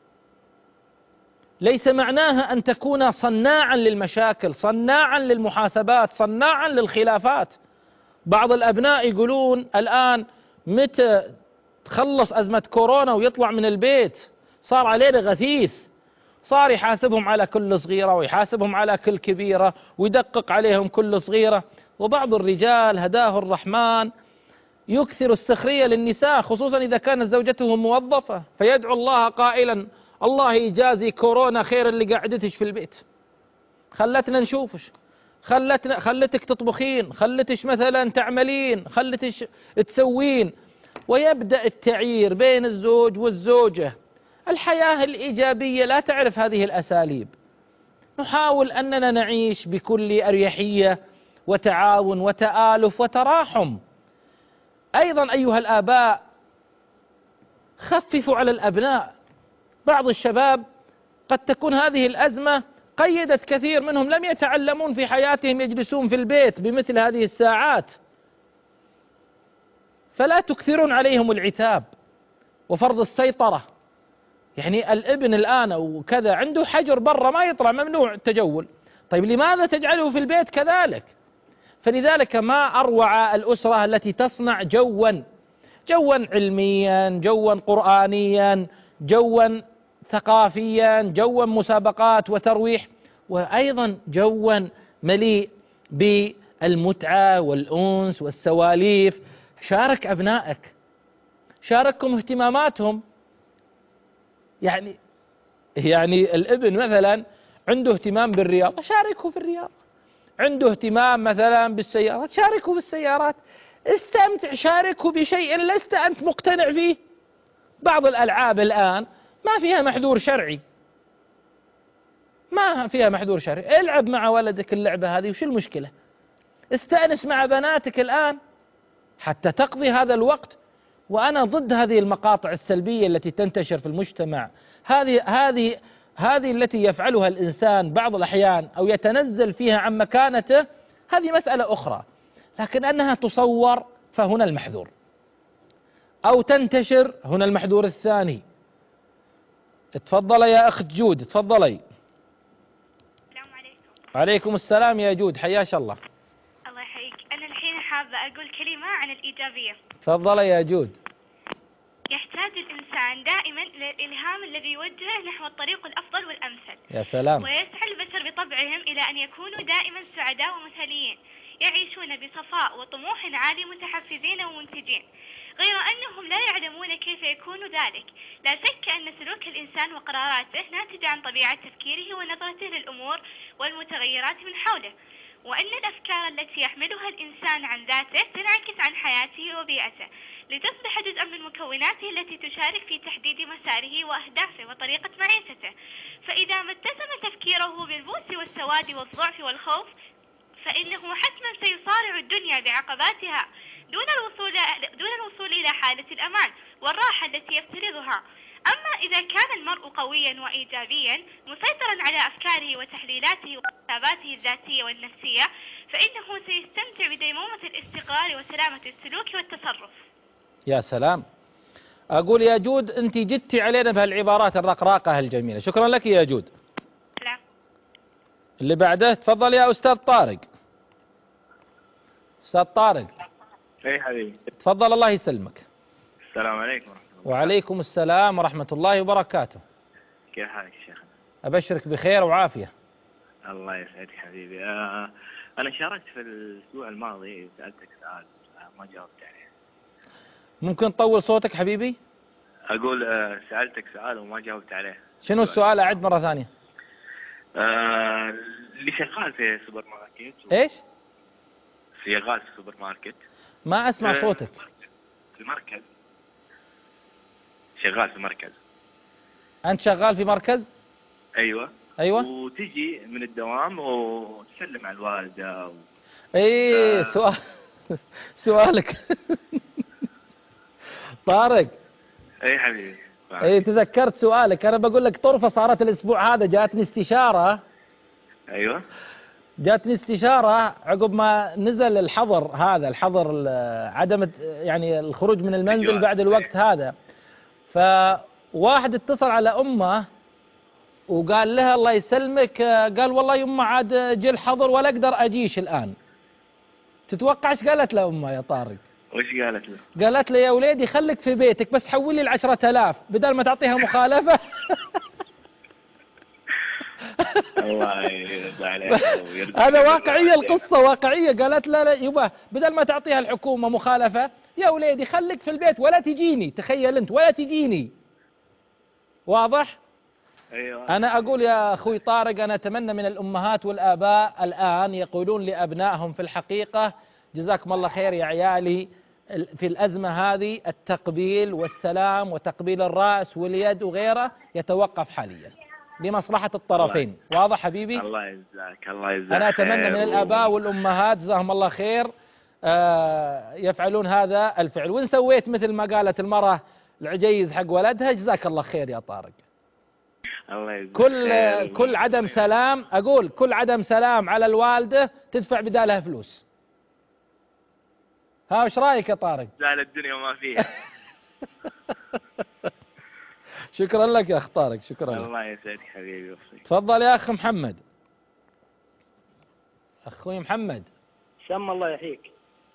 ليس معناها أن تكون صناعا للمشاكل، صناعا للمحاسبات، صناعا للخلافات. بعض الأبناء يقولون الآن متى تخلص أزمة كورونا ويطلع من البيت صار عليه غثيث، صار يحاسبهم على كل صغيرة ويحاسبهم على كل كبيرة ويدقق عليهم كل صغيرة. وبعض الرجال هداه الرحمن يكثر السخرية للنساء، خصوصا إذا كانت زوجته موظفة، فيدعو الله قائلا: الله يجازي كورونا خير اللي قعدتش في البيت، خلتنا نشوفش، خلتنا خلتك تطبخين، خلتش مثلا تعملين، خلتش تسوين. ويبدأ التعيير بين الزوج والزوجة. الحياة الإيجابية لا تعرف هذه الأساليب. نحاول أننا نعيش بكل أريحية وتعاون وتآلف وتراحم. أيضا أيها الآباء، خففوا على الأبناء. بعض الشباب قد تكون هذه الأزمة قيدت كثير منهم، لم يتعلمون في حياتهم، يجلسون في البيت بمثل هذه الساعات. فلا تكثرون عليهم العتاب وفرض السيطرة. يعني الابن الآن أو كذا عنده حجر برا ما يطلع، ممنوع التجول، طيب لماذا تجعله في البيت كذلك؟ فلذلك ما أروع الأسرة التي تصنع جوا جوا علميا، جوا قرآنيا، جوا ثقافيا، جوا مسابقات وترويح، وأيضا جوا مليء بالمتعة والأنس والسواليف. شارك أبنائك، شاركهم اهتماماتهم. يعني يعني الابن مثلا عنده اهتمام بالرياضة، شاركه في الرياضة. عنده اهتمام مثلا بالسيارات، شاركه بالسيارات. استمتع، شاركه بشيء لست أنت مقتنع فيه. بعض الألعاب الآن ما فيها محذور شرعي، ما فيها محذور شرعي. العب مع ولدك اللعبة هذه، وش المشكلة؟ استأنس مع بناتك الآن حتى تقضي هذا الوقت. وأنا ضد هذه المقاطع السلبية التي تنتشر في المجتمع. هذه هذه هذه التي يفعلها الإنسان بعض الأحيان أو يتنزل فيها عن مكانته، هذه مسألة أخرى، لكن أنها تصور فهنا المحذور، أو تنتشر هنا المحذور الثاني. تفضل يا أخت جود، تفضلي. السلام عليكم. وعليكم السلام يا جود، حياش الله. الله يحييك. أنا الحين حابة أقول كلمة عن الإيجابية. تفضلي يا جود. يحتاج الإنسان دائما للإلهام الذي يوجهه نحو الطريق الأفضل والأمثل. يا سلام. ويسعى البشر بطبعهم إلى أن يكونوا دائما سعداء ومثاليين، يعيشون بصفاء وطموح عالي، متحفزين ومنتجين، غير أنهم لا يعلمون كيف يكون ذلك. لا شك أن سلوك الإنسان وقراراته ناتجة عن طبيعة تفكيره ونظرته للأمور والمتغيرات من حوله، وأن الأفكار التي يحملها الإنسان عن ذاته تنعكس عن حياته وبيئته، لتصبح جزءا من مكوناته التي تشارك في تحديد مساره وأهدافه وطريقة معيشته. فإذا ما اتسم تفكيره بالبؤس والسواد والضعف والخوف، فإنه حتما سيصارع الدنيا بعقباتها دون الوصول دون الوصول إلى حالة الأمان والراحة التي يفترضها. أما إذا كان المرء قويا وإيجابيا مسيطرا على أفكاره وتحليلاته وحساباته الذاتية والنفسية، فإنه سيستمتع بديمومة الاستقرار وسلامة السلوك والتصرف. يا سلام. أقول يا جود أنت جدتي علينا بهالعبارات الرقراقة الجميلة، شكرا لك يا جود. لا. اللي بعده تفضل يا أستاذ طارق. أستاذ طارق. اي حبيبي. تفضل الله يسلمك. السلام عليكم ورحمة الله. وعليكم السلام ورحمة الله وبركاته. كيف حالك شيخنا؟ أبشرك بخير وعافية. الله يسعدك حبيبي. آه أنا شاركت في الأسبوع الماضي وسألتك سؤال ما جاوبت عليه. ممكن تطول صوتك حبيبي؟ أقول آه سألتك سؤال وما جاوبت عليه. شنو السؤال؟ أعد مرة ثانية. آه اللي شغال في سوبر ماركت. و... إيش؟ شغال في سوبر ماركت. ما أسمع صوتك. في المركز. شغال في مركز. أنت شغال في مركز؟ أيوة. أيوة. وتجي من الدوام وتسلم على الوالدة. و... إيه ف... سؤال سؤالك طارق. أي حبيبي. إيه تذكرت سؤالك. أنا بقول لك طرفة صارت الأسبوع هذا، جاتني استشارة. أيوة. جاتني استشارة عقب ما نزل الحظر هذا، الحظر عدم يعني الخروج من المنزل بعد الوقت هذا. فواحد اتصل على أمه وقال لها الله يسلمك، قال والله يمه عاد جي الحظر ولا أقدر أجيش الآن. تتوقع ايش قالت له أمه يا طارق؟ وش قالت له؟ قالت له يا وليدي خليك في بيتك بس حولي العشرة آلاف بدل ما تعطيها مخالفة. الله يرضى عليك. هذا واقعية، القصة واقعية. قالت لا لا يبا بدل ما تعطيها الحكومة مخالفة يا وليدي خليك في البيت ولا تجيني. تخيل أنت، ولا تجيني. واضح؟ أيوة. أنا أقول يا أخوي طارق، أنا أتمنى من الأمهات والآباء الآن يقولون لأبنائهم في الحقيقة جزاكم الله خير يا عيالي، في الأزمة هذه التقبيل والسلام وتقبيل الرأس واليد وغيره يتوقف حاليا لمصلحة الطرفين. الله. واضح حبيبي؟ الله يجزاك. الله يجزاك. أنا أتمنى من الآباء والأمهات جزاهم الله خير آه يفعلون هذا الفعل. وإن سويت مثل ما قالت المرأة العجيز حق ولدها جزاك الله خير يا طارق. الله يجزاك كل خير. كل عدم سلام، أقول كل عدم سلام على الوالدة تدفع بدالها فلوس. ها وش رأيك يا طارق؟ زال الدنيا وما فيها. شكرا لك يا أخ طارق، شكرا لك. الله يسعدك حبيبي ويوفقك. تفضل يا أخ محمد. أخوي محمد. سم الله يحييك.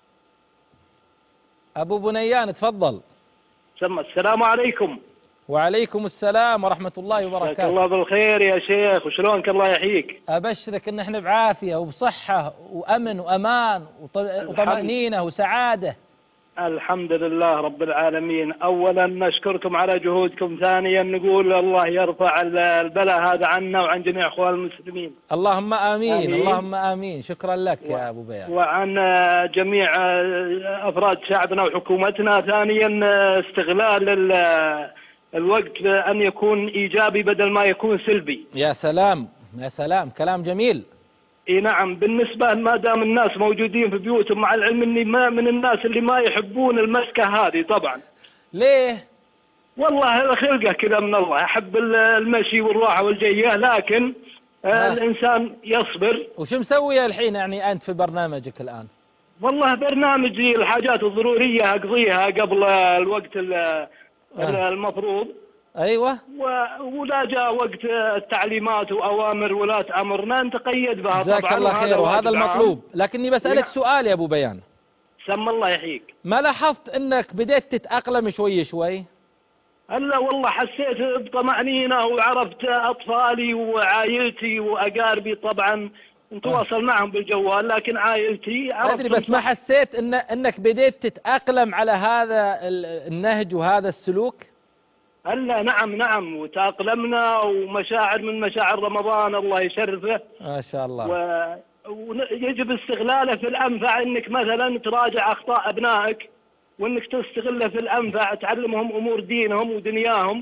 أبو بنيان تفضل. سم. السلام عليكم. وعليكم السلام ورحمة الله وبركاته. الله بالخير يا شيخ، وشلونك؟ الله يحييك. أبشرك إن احنا بعافية وبصحة وأمن وأمان وطمأنينة وسعادة. الحمد لله رب العالمين. أولا نشكركم على جهودكم، ثانيا نقول الله يرفع البلاء هذا عنا وعن جميع أخوان المسلمين. اللهم آمين, آمين. اللهم آمين. شكرا لك و... يا أبو بيان. وعن جميع أفراد شعبنا وحكومتنا. ثانيا استغلال ال... الوقت أن يكون إيجابي بدل ما يكون سلبي. يا سلام يا سلام، كلام جميل. اي نعم. بالنسبة ما دام الناس موجودين في بيوتهم، مع العلم اني ما من الناس اللي ما يحبون المسكة هذه طبعا. ليه؟ والله خلقه كذا من الله، احب المشي والراحة والجية، لكن آه. الانسان يصبر. وش مسوي الحين يعني انت في برنامجك الان؟ والله برنامجي الحاجات الضرورية اقضيها قبل الوقت آه. المفروض. ايوه. ولا جاء وقت التعليمات واوامر ولاة امرنا نتقيد بها. جزاك طبعا الله خير، وهذا المطلوب. لكني بسألك سؤال يا ابو بيان. سم الله يحييك. ما لاحظت انك بديت تتأقلم شوي شوي؟ هلا والله حسيت بطمأنينة، وعرفت اطفالي وعائلتي واقاربي طبعا نتواصل معهم بالجوال، لكن عائلتي ادري بس ما حسيت ان انك بديت تتأقلم على هذا النهج وهذا السلوك؟ هلا نعم نعم، وتأقلمنا، ومشاعر من مشاعر رمضان الله يشرفه ما شاء الله. و... ويجب استغلاله في الأنفع، انك مثلا تراجع اخطاء ابنائك، وانك تستغله في الأنفع، تعلمهم امور دينهم ودنياهم.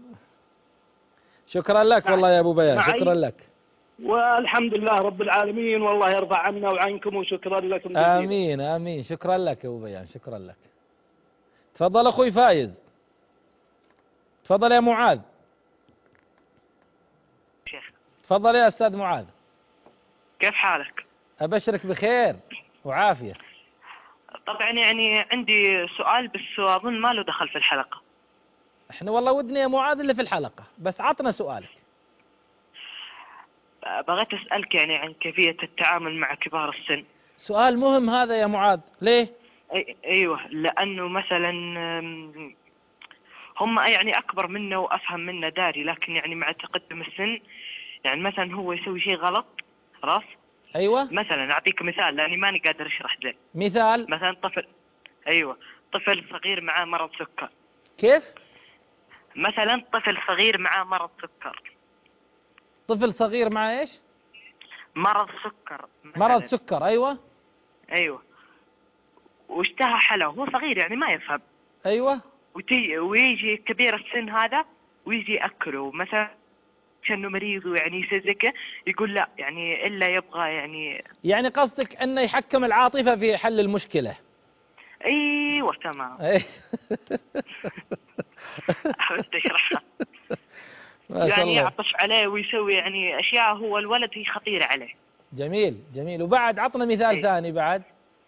شكرا لك والله يا ابو بيان، شكرا لك. والحمد لله رب العالمين، والله يرضى عنا وعنكم، وشكرا لكم جزيلا. امين امين. شكرا لك يا ابو بيان، شكرا لك. تفضل اخوي فايز. تفضل يا معاذ. شيخ. تفضل يا استاذ معاذ. كيف حالك؟ ابشرك بخير وعافيه. طبعا يعني عندي سؤال بس اظن ما له دخل في الحلقه. احنا والله ودنا يا معاذ اللي في الحلقه، بس عطنا سؤالك. بغيت اسالك يعني عن كيفيه التعامل مع كبار السن. سؤال مهم هذا يا معاذ. ليه؟ أي ايوه، لانه مثلا هم يعني اكبر منا وافهم منا داري، لكن يعني مع تقدم السن يعني مثلا هو يسوي شيء غلط خلاص. ايوه. مثلا اعطيك مثال لاني ماني قادر اشرح زين. مثال. مثلا طفل. ايوه، طفل صغير معاه مرض سكر. كيف؟ مثلا طفل صغير معاه مرض سكر. طفل صغير معاه ايش؟ مرض سكر مثلاً. مرض سكر. ايوه ايوه. واشتهى حلا، هو صغير يعني ما يفهم. ايوه. وتي ويجي كبير السن هذا ويجي ياكله مثلا كأنه مريض ويعني يسزكه، يقول لا يعني الا يبغى يعني يعني قصدك انه يحكم العاطفه في حل المشكله. ايوه تمام. حاولت اشرحها. يعني يعطش عليه ويسوي يعني اشياء، هو الولد هي خطيره عليه. جميل جميل. وبعد عطنا مثال أي. ثاني بعد.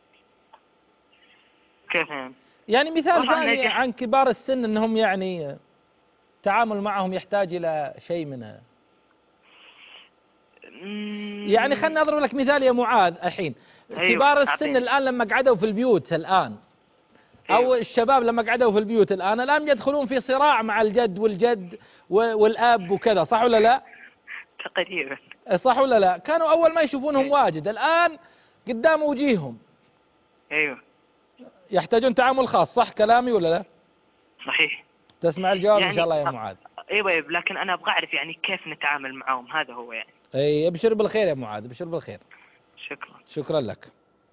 كيف يعني؟ يعني مثال ثاني عن كبار السن انهم يعني التعامل معهم يحتاج الى شيء من يعني خلنا اضرب لك مثال يا معاذ الحين. أيوة. كبار السن عطيني. الان لما قعدوا في البيوت الان أيوة. او الشباب لما قعدوا في البيوت الان الان يدخلون في صراع مع الجد والجد والاب وكذا، صح ولا لا؟ تقريبا. صح ولا لا؟ كانوا اول ما يشوفونهم أيوة. واجد، الان قدام وجيههم. ايوه. يحتاجون تعامل خاص، صح كلامي ولا لا؟ صحيح. تسمع الجواب يعني ان شاء الله يا معاذ. ايوه لكن انا ابغى اعرف يعني كيف نتعامل معهم، هذا هو يعني. اي ابشر بالخير يا معاذ، ابشر بالخير. شكرا. شكرا لك.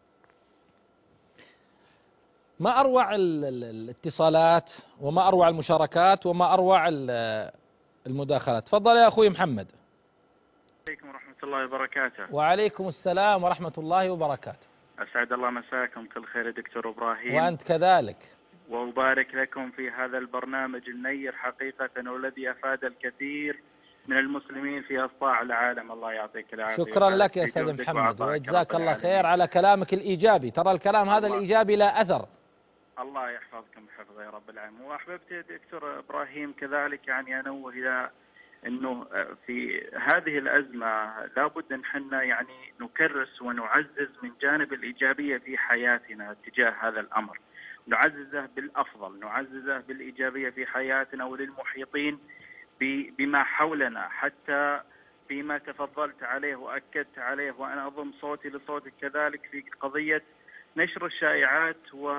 ما اروع الاتصالات وما اروع المشاركات وما اروع المداخلات. تفضل يا اخوي محمد. عليكم ورحمة الله وبركاته. وعليكم السلام ورحمة الله وبركاته. أسعد الله مساكم كل خير دكتور إبراهيم. وأنت كذلك. وأبارك لكم في هذا البرنامج النير حقيقة، والذي أفاد الكثير من المسلمين في أصقاع العالم. الله يعطيك العافية. شكرا لك يا أستاذ محمد، وجزاك الله خير على كلامك الإيجابي. ترى الكلام هذا الإيجابي لا أثر. الله يحفظكم حفظه يا رب العالمين. وأحببت دكتور إبراهيم كذلك يعني أنوه إلى أنه في هذه الأزمة لابد أن حنا يعني نكرس ونعزز من جانب الإيجابية في حياتنا تجاه هذا الأمر، نعززه بالأفضل، نعززه بالإيجابية في حياتنا وللمحيطين بما حولنا، حتى فيما تفضلت عليه وأكدت عليه، وأنا أضم صوتي لصوتك كذلك في قضية نشر الشائعات،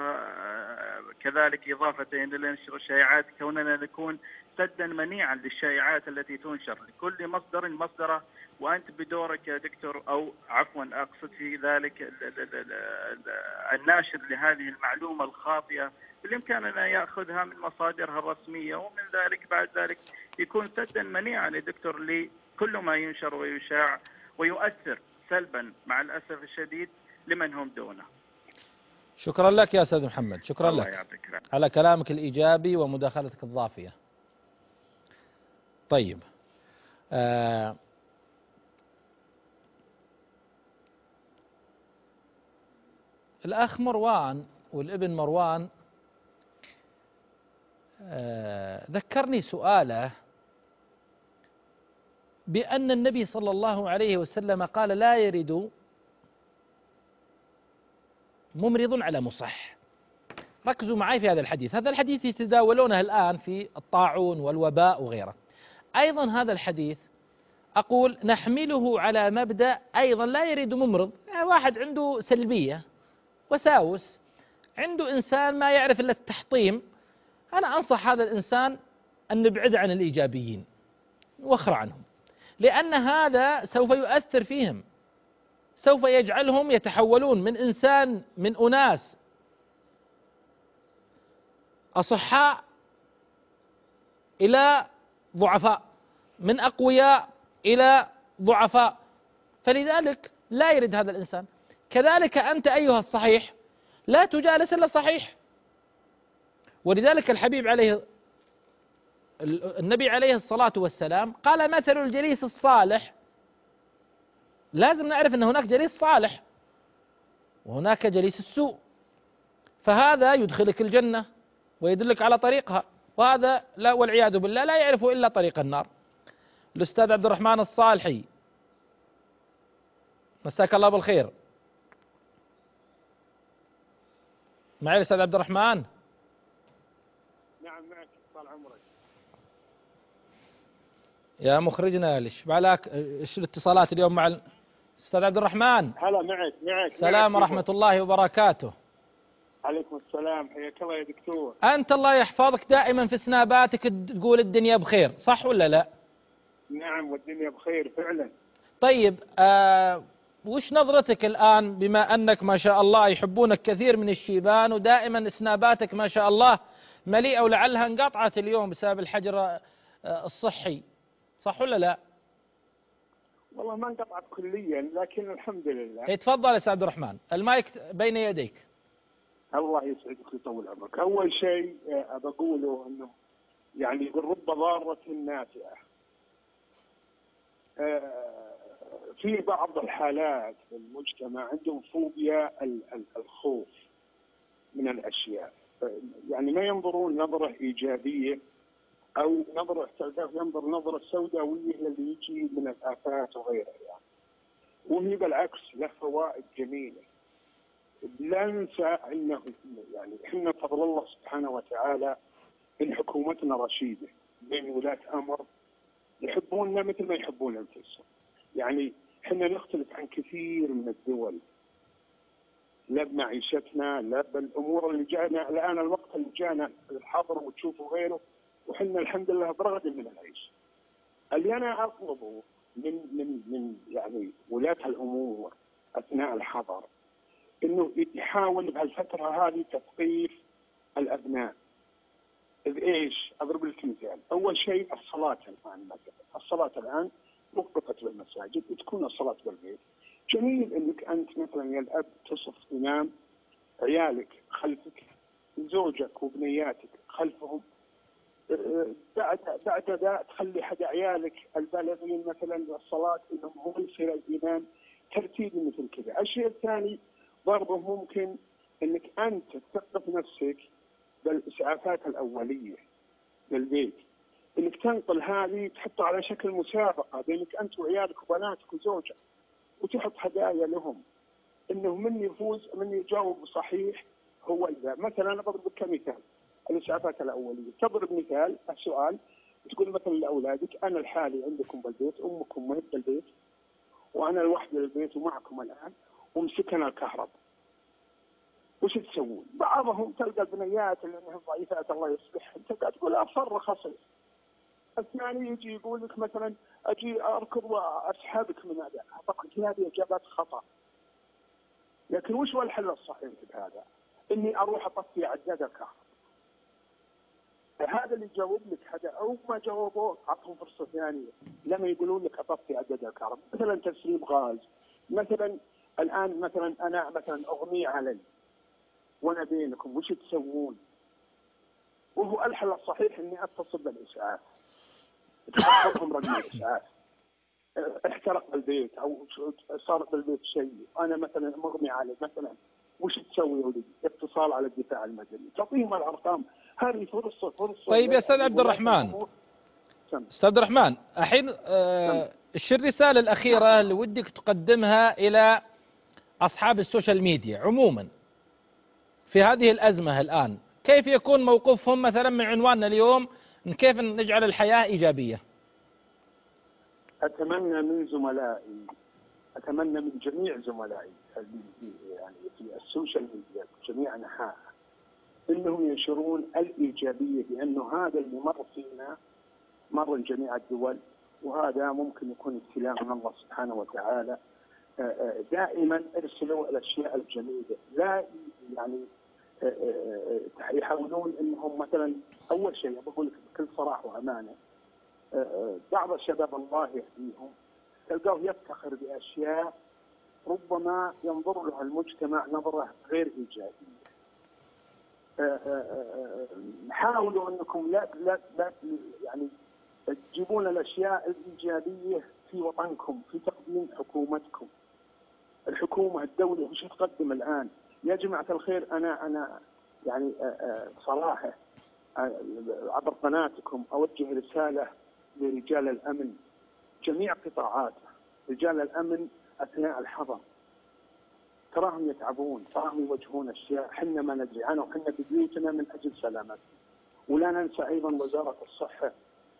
وكذلك إضافة إلى نشر الشائعات كوننا نكون سدا منيعا للشائعات التي تنشر لكل مصدر مصدره. وأنت بدورك يا دكتور، أو عفوا أقصد في ذلك الناشر لهذه المعلومة الخاطئة، بالإمكان أن يأخذها من مصادرها الرسمية، ومن ذلك بعد ذلك يكون سدا منيعا يا دكتور لكل ما ينشر ويشاع ويؤثر سلبا مع الأسف الشديد لمن هم دونه. شكرا لك يا أستاذ محمد، شكرا الله لك يعطيك على كلامك الإيجابي ومداخلتك الضافية. طيب آه الأخ مروان والابن مروان آه ذكرني سؤاله بأن النبي صلى الله عليه وسلم قال لا يرد ممرض على مصح. ركزوا معي في هذا الحديث، هذا الحديث يتداولونه الآن في الطاعون والوباء وغيره. أيضا هذا الحديث أقول نحمله على مبدأ أيضا لا يريد ممرض، يعني واحد عنده سلبية وساوس، عنده إنسان ما يعرف إلا التحطيم، أنا أنصح هذا الإنسان أن نبعد عن الإيجابيين وأخر عنهم، لأن هذا سوف يؤثر فيهم، سوف يجعلهم يتحولون من إنسان من أناس أصحاء إلى ضعفاء، من أقوياء إلى ضعفاء، فلذلك لا يرد هذا الإنسان. كذلك أنت أيها الصحيح لا تجالس إلا صحيح، ولذلك الحبيب عليه النبي عليه الصلاة والسلام قال مثل الجليس الصالح، لازم نعرف أن هناك جليس صالح وهناك جليس السوء، فهذا يدخلك الجنة ويدلك على طريقها، وهذا لا والعياذ بالله لا يعرف إلا طريق النار. الأستاذ عبد الرحمن الصالحي، مساك الله بالخير. معي الأستاذ عبد الرحمن؟ نعم معك، طال عمرك. يا مخرجنا ليش بالك ايش الاتصالات اليوم مع الأستاذ عبد الرحمن؟ هلا معك معك. السلام ورحمة الله وبركاته. عليكم السلام، حياك الله يا دكتور. أنت الله يحفظك دائما في سناباتك تقول الدنيا بخير، صح ولا لا؟ نعم والدنيا بخير فعلا. طيب آه وش نظرتك الآن بما أنك ما شاء الله يحبونك كثير من الشيبان ودائما سناباتك ما شاء الله مليئة، ولعلها انقطعت اليوم بسبب الحجر الصحي، صح ولا لا؟ والله ما انقطعت كليا لكن الحمد لله. يتفضل يا أستاذ عبد الرحمن، المايك بين يديك. الله يسعدك ويطول عمرك. أول شيء بقوله أنه يعني بالرب ضارة نافعة. في بعض الحالات في المجتمع عندهم فوبيا الخوف من الأشياء، يعني ما ينظرون نظرة إيجابية أو نظرة ينظر نظرة سوداوية للي يجي من الآفات وغيرها يعني. وهي بالعكس له فوائد جميلة. لا ننسى أنه يعني إحنا بفضل الله سبحانه وتعالى إن حكومتنا رشيدة بين ولاة أمر يحبوننا مثل ما يحبون أنفسهم. يعني إحنا نختلف عن كثير من الدول، لا بمعيشتنا لا بالأمور اللي جانا الآن، الوقت اللي جانا الحظر وتشوفوا غيره، وحنا الحمد لله برغد من العيش. اللي أنا أطلبه من من من يعني ولاة الأمور أثناء الحظر إنه يحاول بهالفترة هذه تثقيف الأبناء. بإيش؟ أضرب لك مثال. أول شيء الصلاة الآن مثلا، الصلاة الآن وقفت بالمساجد وتكون الصلاة بالبيت. جميل إنك أنت مثلا يا الأب تصف إمام، عيالك خلفك، زوجك وبنياتك خلفهم، بعد بعد ذا تخلي حد عيالك البالغين مثلا للصلاة انهم هم يصير الإمام، ترتيب مثل كذا. الشيء الثاني برضه ممكن انك انت تثقف نفسك بالاسعافات الاوليه للبيت، انك تنقل هذه تحطها على شكل مسابقه بينك انت وعيالك وبناتك وزوجك، وتحط هدايا لهم انه من يفوز من يجاوب صحيح هو اللي. مثلا انا بضرب لك كمثال الاسعافات الاوليه، تضرب مثال السؤال تقول مثلا لاولادك انا الحالي عندكم بالبيت، امكم ما هي بالبيت وانا لوحدي بالبيت ومعكم الان ومسكنا الكهرب، وش تسوون؟ بعضهم تلقى البنيات اللي انهم ضعيفات الله يصلحهم تلقى تقول افر خصيص. الثاني يجي يقول لك مثلا اجي اركض واسحبك من هذا، طبعا هذه اجابات خطا. لكن وش هو الحل الصحيح بهذا؟ اني اروح اطفي عداد الكهرباء. هذا اللي جاوب لك هذا او ما جاوبوه اعطهم فرصه ثانيه، لما يقولون لك اطفي عداد الكهرباء، مثلا تسريب غاز، مثلا الان مثلا انا مثلا اغمي علي وانا بينكم، وش تسوون؟ وهو الحل الصحيح اني اتصل بالاسعاف، تحطهم رقم الاسعاف، احترق البيت او صار بالبيت شيء، انا مثلا مغمي عليه مثلا، وش تسوي يا ولدي؟ اتصال على الدفاع المدني، تعطيهم الارقام، هذه فرصه فرصه. طيب يا استاذ عبد الرحمن، استاذ عبد الرحمن الحين آه ايش الرساله الاخيره اللي ودك تقدمها الى اصحاب السوشيال ميديا عموما في هذه الازمه الان؟ كيف يكون موقفهم مثلا من عنواننا اليوم كيف نجعل الحياه ايجابيه؟ اتمنى من زملائي، اتمنى من جميع زملائي يعني في السوشيال ميديا جميع انحاء انهم ينشرون الايجابيه، لانه هذا اللي مر فينا مر جميع الدول، وهذا ممكن يكون ابتلاء من الله سبحانه وتعالى. دائما ارسلوا الاشياء الجميله، لا يعني يحاولون انهم مثلا اول شيء بقول لك بكل صراحه وامانه، بعض الشباب الله يهديهم تلقاه يفتخر باشياء ربما ينظر لها المجتمع نظره غير ايجابيه. حاولوا انكم لا لا لا يعني تجيبون الاشياء الايجابيه في وطنكم، في تقديم حكومتكم. الحكومه الدوله وش تقدم الان؟ يا جماعه الخير، انا انا يعني صراحه عبر قناتكم اوجه رساله لرجال الامن، جميع قطاعاته، رجال الامن اثناء الحظر تراهم يتعبون، تراهم يواجهون اشياء احنا ما ندري عنها، وحنا ببيوتنا من اجل سلامتنا. ولا ننسى ايضا وزاره الصحه،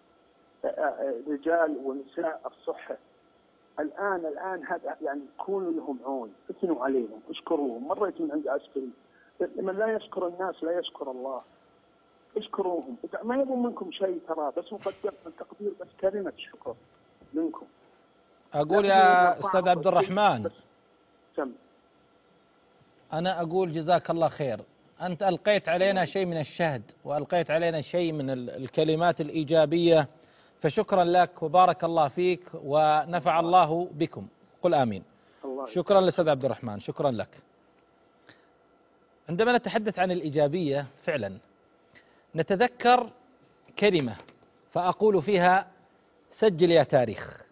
رجال ونساء الصحه. الان الان هذا يعني كونوا لهم عون، اثنوا عليهم، اشكروهم. مريت من عند عسكري، من لا يشكر الناس لا يشكر الله. اشكروهم، ما يبون منكم شيء ترى، بس مقدم من تقدير، بس كلمه شكر منكم. اقول يا استاذ عبد الرحمن، سم. انا اقول جزاك الله خير، انت القيت علينا شيء من الشهد والقيت علينا شيء من الكلمات الايجابيه، فشكرا لك وبارك الله فيك ونفع الله بكم. قل امين. شكرا للاستاذ عبد الرحمن، شكرا لك. عندما نتحدث عن الايجابيه فعلا نتذكر كلمه فاقول فيها سجل يا تاريخ،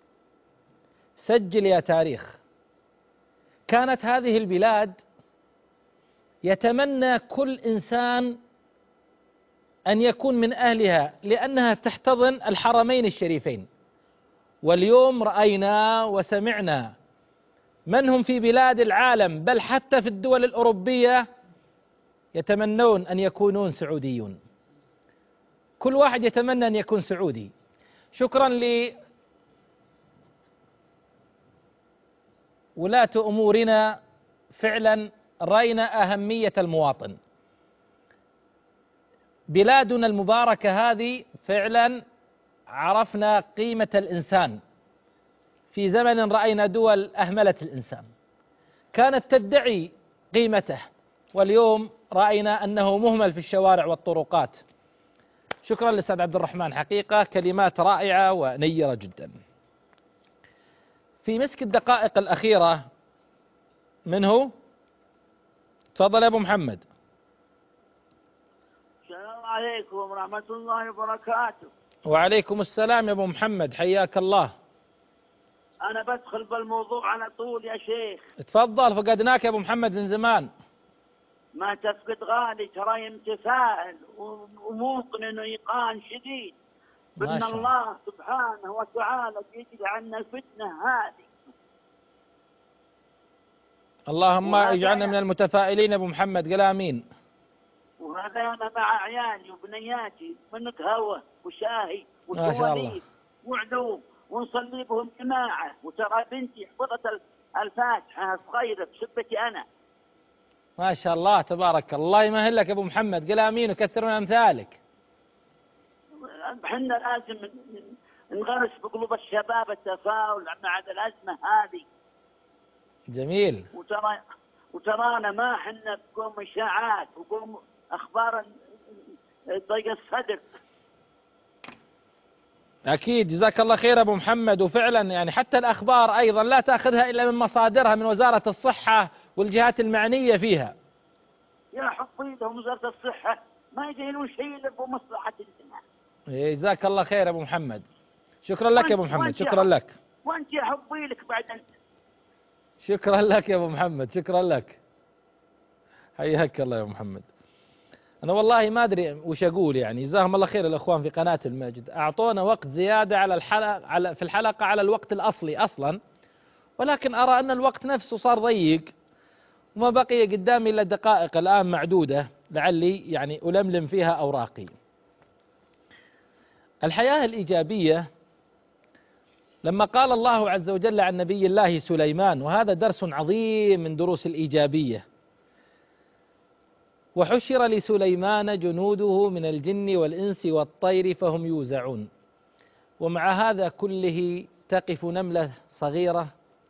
سجل يا تاريخ. كانت هذه البلاد يتمنى كل إنسان أن يكون من أهلها لأنها تحتضن الحرمين الشريفين، واليوم رأينا وسمعنا من هم في بلاد العالم بل حتى في الدول الأوروبية يتمنون أن يكونون سعوديون، كل واحد يتمنى أن يكون سعودي. شكرا لولاة أمورنا، فعلا رأينا أهمية المواطن. بلادنا المباركة هذه فعلا عرفنا قيمة الإنسان، في زمن رأينا دول أهملت الإنسان كانت تدعي قيمته، واليوم رأينا أنه مهمل في الشوارع والطرقات. شكرا للأستاذ عبد الرحمن، حقيقة كلمات رائعة ونيرة جدا. في مسك الدقائق الأخيرة منه، تفضل يا أبو محمد. السلام عليكم ورحمة الله وبركاته. وعليكم السلام يا أبو محمد، حياك الله. أنا بدخل بالموضوع على طول يا شيخ. تفضل، فقدناك يا أبو محمد من زمان. ما تفقد غالي، ترى متفائل وموقن انه ايقان شديد بان الله سبحانه وتعالى بيجري عنا الفتنه هذه. اللهم اجعلنا من المتفائلين يا ابو محمد، قل امين. وهذا انا مع عيالي وبنياتي من قهوه وشاهي وسواليف وعلوم ونصلي بهم جماعه، وترى بنتي حفظت الفاتحه صغيره بسبتي انا. ما شاء الله تبارك الله، يمهل لك يا ابو محمد، قل امين وكثر من امثالك. احنا لازم نغرس بقلوب الشباب التفاؤل مع الازمه هذه. جميل. وترى وترانا ما احنا بقوم اشاعات وقوم اخبار ضيق الصدر. اكيد، جزاك الله خير ابو محمد. وفعلا يعني حتى الاخبار ايضا لا تاخذها الا من مصادرها من وزاره الصحه والجهات المعنيه فيها. يا حفيظهم وزاره الصحه ما يدينون شيء الا بمصلحه الجماعه. جزاك الله خير يا ابو محمد، شكرا لك يا ابو محمد، شكرا لك. وانت يا حبي لك بعد انت. شكرا لك يا ابو محمد، شكرا لك، حياك الله يا ابو محمد. انا والله ما ادري وش اقول، يعني جزاهم الله خير الاخوان في قناه المجد، اعطونا وقت زياده على الحلقه على في الحلقه على الوقت الاصلي اصلا، ولكن ارى ان الوقت نفسه صار ضيق وما بقي قدامي الا دقائق الان معدوده لعلي يعني ألملم فيها أوراقي. الحياة الإيجابية لما قال الله عز وجل عن نبي الله سليمان، وهذا درس عظيم من دروس الإيجابية: وحشر لسليمان جنوده من الجن والإنس والطير فهم يوزعون. ومع هذا كله تقف نملة صغيرة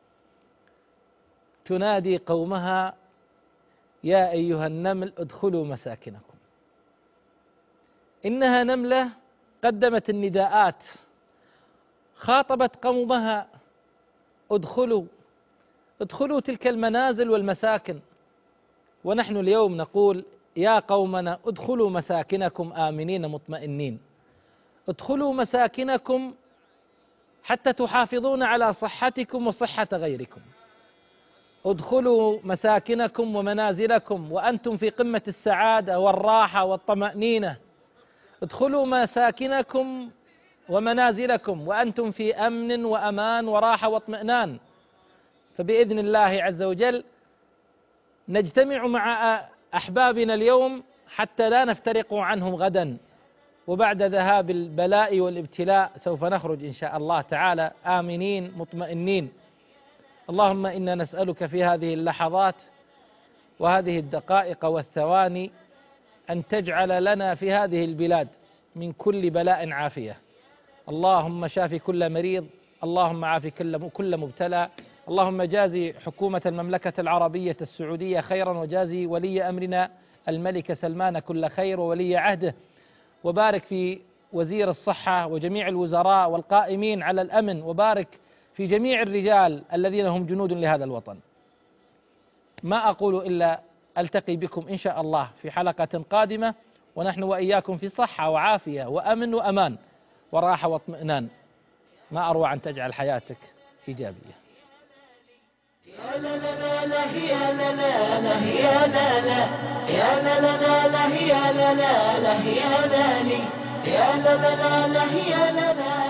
تنادي قومها: يا أيها النمل ادخلوا مساكنكم. إنها نملة قدمت النداءات، خاطبت قومها: ادخلوا ادخلوا تلك المنازل والمساكن. ونحن اليوم نقول: يا قومنا ادخلوا مساكنكم آمنين مطمئنين، ادخلوا مساكنكم حتى تحافظون على صحتكم وصحة غيركم، ادخلوا مساكنكم ومنازلكم وأنتم في قمة السعادة والراحة والطمأنينة، ادخلوا مساكنكم ومنازلكم وأنتم في أمن وأمان وراحة واطمئنان. فبإذن الله عز وجل نجتمع مع أحبابنا اليوم حتى لا نفترق عنهم غدا، وبعد ذهاب البلاء والابتلاء سوف نخرج إن شاء الله تعالى آمنين مطمئنين. اللهم إنا نسألك في هذه اللحظات وهذه الدقائق والثواني أن تجعل لنا في هذه البلاد من كل بلاء عافية. اللهم شافي كل مريض، اللهم عافي كل مبتلى، اللهم جازي حكومة المملكة العربية السعودية خيرا، وجازي ولي أمرنا الملك سلمان كل خير وولي عهده، وبارك في وزير الصحة وجميع الوزراء والقائمين على الأمن، وبارك في جميع الرجال الذين هم جنود لهذا الوطن. ما أقول إلا ألتقي بكم إن شاء الله في حلقة قادمة، ونحن وإياكم في صحة وعافية وأمن وأمان وراحة واطمئنان. ما أروع أن تجعل حياتك إيجابية. يا لا لا لا يا لا لا لا يا لا لا يا لا لا لا يا لا لا لا يا لا لي يا لا لا لا يا لا لا